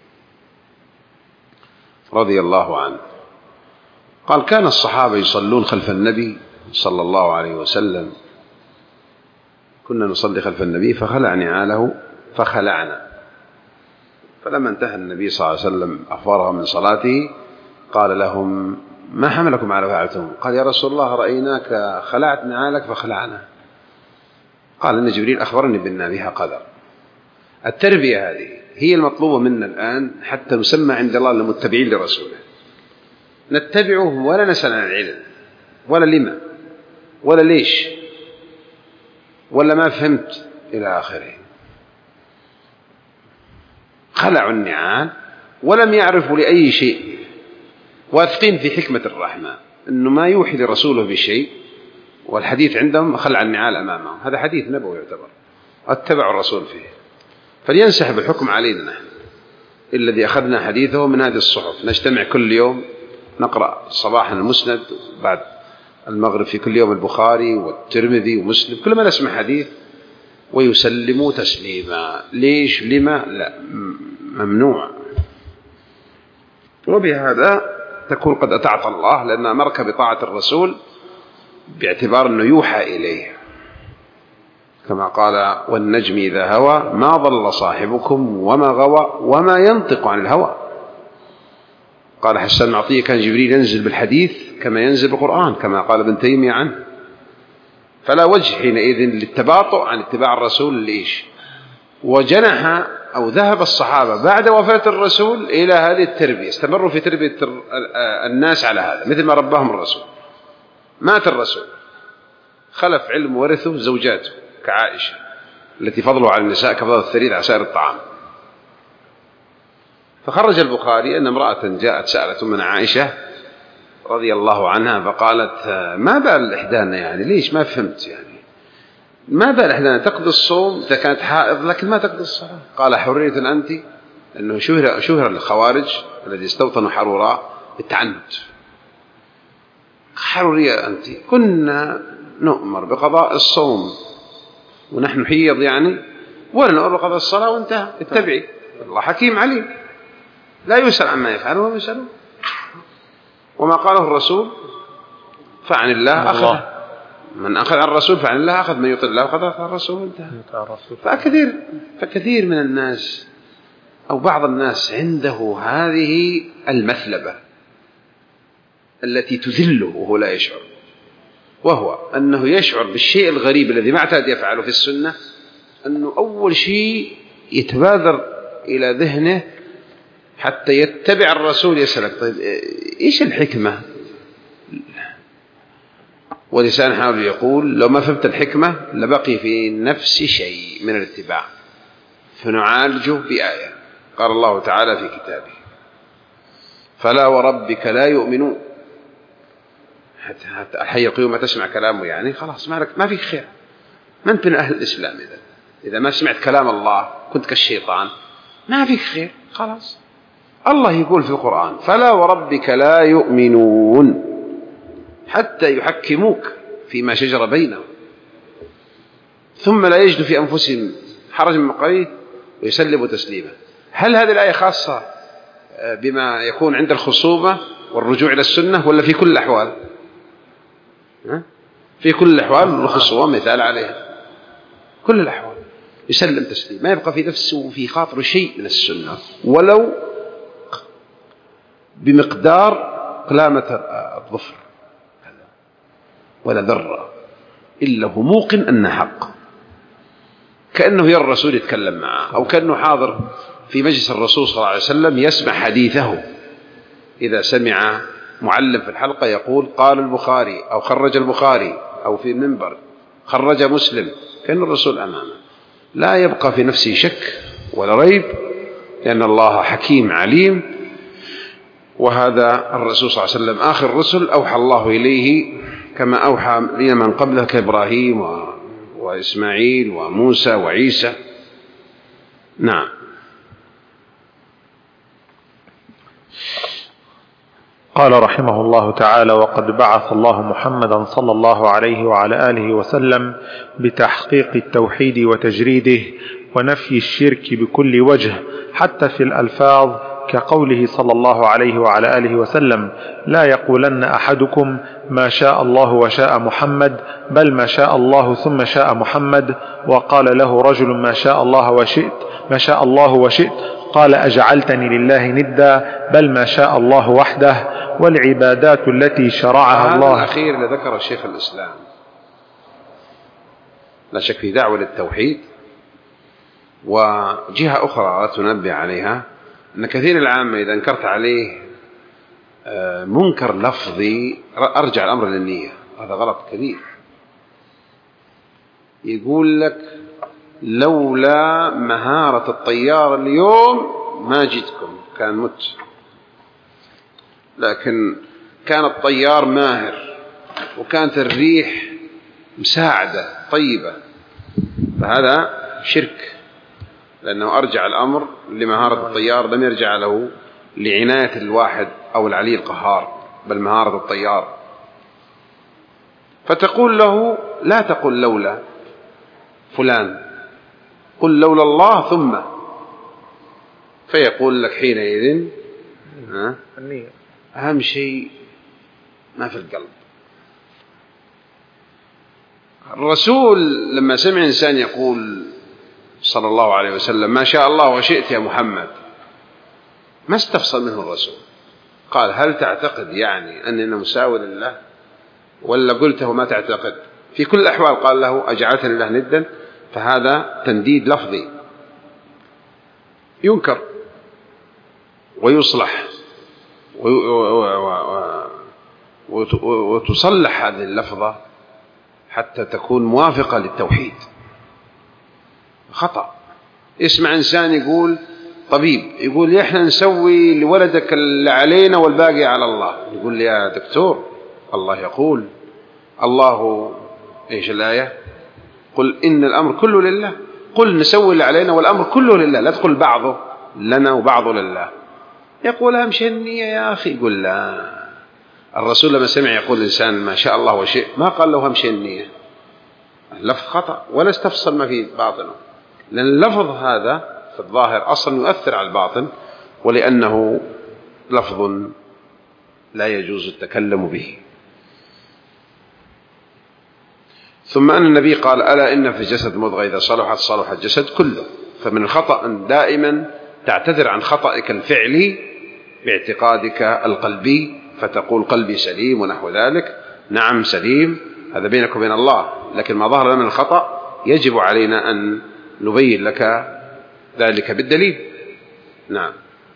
رضي الله عنه قال: كان الصحابة يصلون خلف النبي صلى الله عليه وسلم، كنا نصلي خلف النبي فخلع نعاله فخلعنا، فلما انتهى النبي صلى الله عليه وسلم أفارغ من صلاته قال لهم: ما حملكم على فعلتم؟ قال: يا رسول الله رأيناك خلعت نعالك فخلعنا. قال: إن جبريل أخبرني بأن بها قدر. التربية هذه هي المطلوبة منا الآن حتى نسمى عند الله المتبعين لرسوله، نتبعه ولا نسأل عن العلم ولا لما ولا ليش ولا ما فهمت إلى آخره. خلعوا النعال ولم يعرفوا لأي شيء، واثقين في حكمة الرحمن أنه ما يوحي لرسوله بشيء، والحديث عندهم خلع النعال أمامهم، هذا حديث نبوي يعتبر، اتبعوا الرسول فيه، فلينسحب الحكم علينا نحن الذي أخذنا حديثه من هذه الصحف. نجتمع كل يوم نقرأ صباحا المسند، بعد المغرب في كل يوم البخاري والترمذي ومسلم، كل ما نسمع حديث ويسلموا تسليما. ليش؟ لما؟ لا، ممنوع. وبهذا تكون قد أطعت الله، لأن أمرك بطاعة الرسول باعتبار أنه يوحى إليه، كما قال: والنجم إذا هوى ما ضل صاحبكم وما غوى وما ينطق عن الهوى. قال حسان معطية: كان جبريل ينزل بالحديث كما ينزل بالقرآن، كما قال ابن تيمية عنه. فلا وجه حينئذ للتباطؤ عن اتباع الرسول. ليش؟ وجنح أو ذهب الصحابة بعد وفاة الرسول إلى هذه التربية، استمروا في تربية الناس على هذا مثل ما رباهم الرسول. مات الرسول، خلف علم ورثه زوجاته كعائشة التي فضلوا على النساء كفضل الثريد على سائر الطعام. فخرج البخاري أن امرأة جاءت سألت من عائشة رضي الله عنها فقالت: ما بال إحدانا، يعني ليش ما فهمت، يعني ما بال إحدانا تقضي الصوم إذا كانت حائض لكن ما تقضي الصلاة؟ قال: حرية أنت؟ أنه شهر, شهر الخوارج الذي استوطنوا حروراء بالتعنت. حرية أنت؟ كنا نؤمر بقضاء الصوم ونحن حيض يعني، ولا نؤمر بقضاء الصلاة وانتهى. اتبعي، الله حكيم عليم، لا يسأل عما يفعل وهم يسألون. وما قاله الرسول فعن الله أخذ، من أخذ عن الرسول فعن الله أخذ، من يطل الله أخذ عن الرسول انتهى. فكثير, فكثير من الناس أو بعض الناس عنده هذه المثلبة التي تذله وهو لا يشعر، وهو أنه يشعر بالشيء الغريب الذي ما اعتاد يفعله في السنة، أنه أول شيء يتبادر إلى ذهنه حتى يتبع الرسول يسألك: طيب إيش الحكمة؟ ولسان حاله يقول: لو ما فهمت الحكمة لبقي في نفس شيء من الاتباع، فنعالجه بآية. قال الله تعالى في كتابه: فلا وربك لا يؤمنون حتى الحي القيوم ما تسمع كلامه، يعني خلاص ما, ما فيك خير، ما أنت من أهل الإسلام. إذا إذا ما سمعت كلام الله كنت كالشيطان، ما فيك خير خلاص. الله يقول في القرآن: فلا وربك لا يؤمنون حتى يحكموك فيما شجر بينهم ثم لا يجدوا في أنفسهم حرج مما قضيت ويسلموا تسليما. هل هذه الآية خاصة بما يكون عند الخصومة والرجوع إلى السنة، ولا في كل الأحوال؟ في كل الأحوال. الخصومة مثال عليها، كل الأحوال يسلم تسليم، ما يبقى في نفسه وفي خاطره شيء من السنة ولو بمقدار قلامة الظفر. ولا ذرة إلا هو موقن أنه حق، كأنه يرى الرسول يتكلم معه، أو كأنه حاضر في مجلس الرسول صلى الله عليه وسلم يسمع حديثه. إذا سمع معلم في الحلقة يقول قال البخاري أو خرج البخاري، أو في المنبر خرج مسلم، كأن الرسول أمامه، لا يبقى في نفسه شك ولا ريب، لأن الله حكيم عليم. وهذا الرسول صلى الله عليه وسلم آخر الرسل أوحى الله إليه كما أوحى لنا من قبله كإبراهيم و... وإسماعيل وموسى وعيسى. نعم. قال رحمه الله تعالى: وقد بعث الله محمدا صلى الله عليه وعلى آله وسلم بتحقيق التوحيد وتجريده ونفي الشرك بكل وجه، حتى في الألفاظ، كقوله صلى الله عليه وعلى آله وسلم: لا يقولن أحدكم ما شاء الله وشاء محمد، بل ما شاء الله ثم شاء محمد. وقال له رجل: ما شاء الله وشئت ما شاء الله وشئت، قال: أجعلتني لله ندا، بل ما شاء الله وحده. والعبادات التي شرعها الله. هذا الأخير اللي ذكر الشيخ الإسلام لا شك في دعوة للتوحيد. وجهة أخرى تنبه عليها أن كثير العامة إذا انكرت عليه منكر لفظي أرجع الأمر للنية، هذا غلط كبير. يقول لك لولا مهارة الطيار اليوم ما جيتكم، كان مت، لكن كان الطيار ماهر وكانت الريح مساعدة طيبة، فهذا شرك، لأنه أرجع الأمر لمهارة الطيار، لم يرجع له لعناية الواحد أو العلي القهار، بل مهارة الطيار. فتقول له لا تقل لولا فلان، قل لولا الله ثم، فيقول لك حينئذ أهم شيء ما في القلب. الرسول لما سمع إنسان يقول صلى الله عليه وسلم ما شاء الله وشئت يا محمد، ما استفصل منه الرسول، قال: هل تعتقد يعني أننا مساوي لله، ولا قلته ما تعتقد؟ في كل الأحوال قال له: أجعلتني لله ندا، فهذا تنديد لفظي ينكر ويصلح وتصلح هذه اللفظة حتى تكون موافقة للتوحيد. خطأ. اسمع إنسان يقول طبيب يقول: إحنا نسوي لولدك اللي علينا والباقي على الله. يقول لي: يا دكتور، الله يقول، الله إيش الآية؟ قل إن الأمر كله لله. قل نسوي اللي علينا والأمر كله لله، لا تقول بعضه لنا وبعضه لله. يقول: أهم شيء النية يا أخي. يقول: لا، الرسول لما سمع يقول الإنسان ما شاء الله وشئ ما قال له أهم شيء النية. اللفظ خطأ ولا استفصل ما فيه باطنه، لأن اللفظ هذا في الظاهر أصلا يؤثر على الباطن، ولأنه لفظ لا يجوز التكلم به. ثم أن النبي قال: ألا إن في الجسد مضغة إذا صلحت صلح الجسد كله. فمن الخطأ أن دائما تعتذر عن خطأك الفعلي باعتقادك القلبي، فتقول قلبي سليم ونحو ذلك. نعم سليم، هذا بينك وبين الله، لكن ما ظهر لنا من الخطأ يجب علينا أن نبين لك ذلك بالدليل. نعم.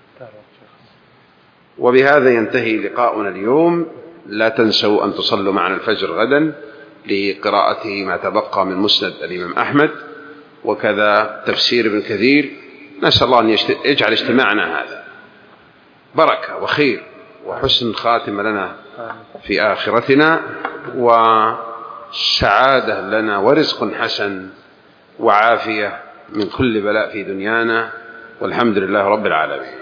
وبهذا ينتهي لقاؤنا اليوم. لا تنسوا أن تصلوا معنا الفجر غدا لقراءته ما تبقى من مسند الإمام أحمد، وكذا تفسير ابن كثير. نسأل الله أن يجعل اجتماعنا هذا بركة وخير وحسن خاتمة لنا في آخرتنا، وسعادة لنا ورزق حسن وعافية من كل بلاء في دنيانا، والحمد لله رب العالمين.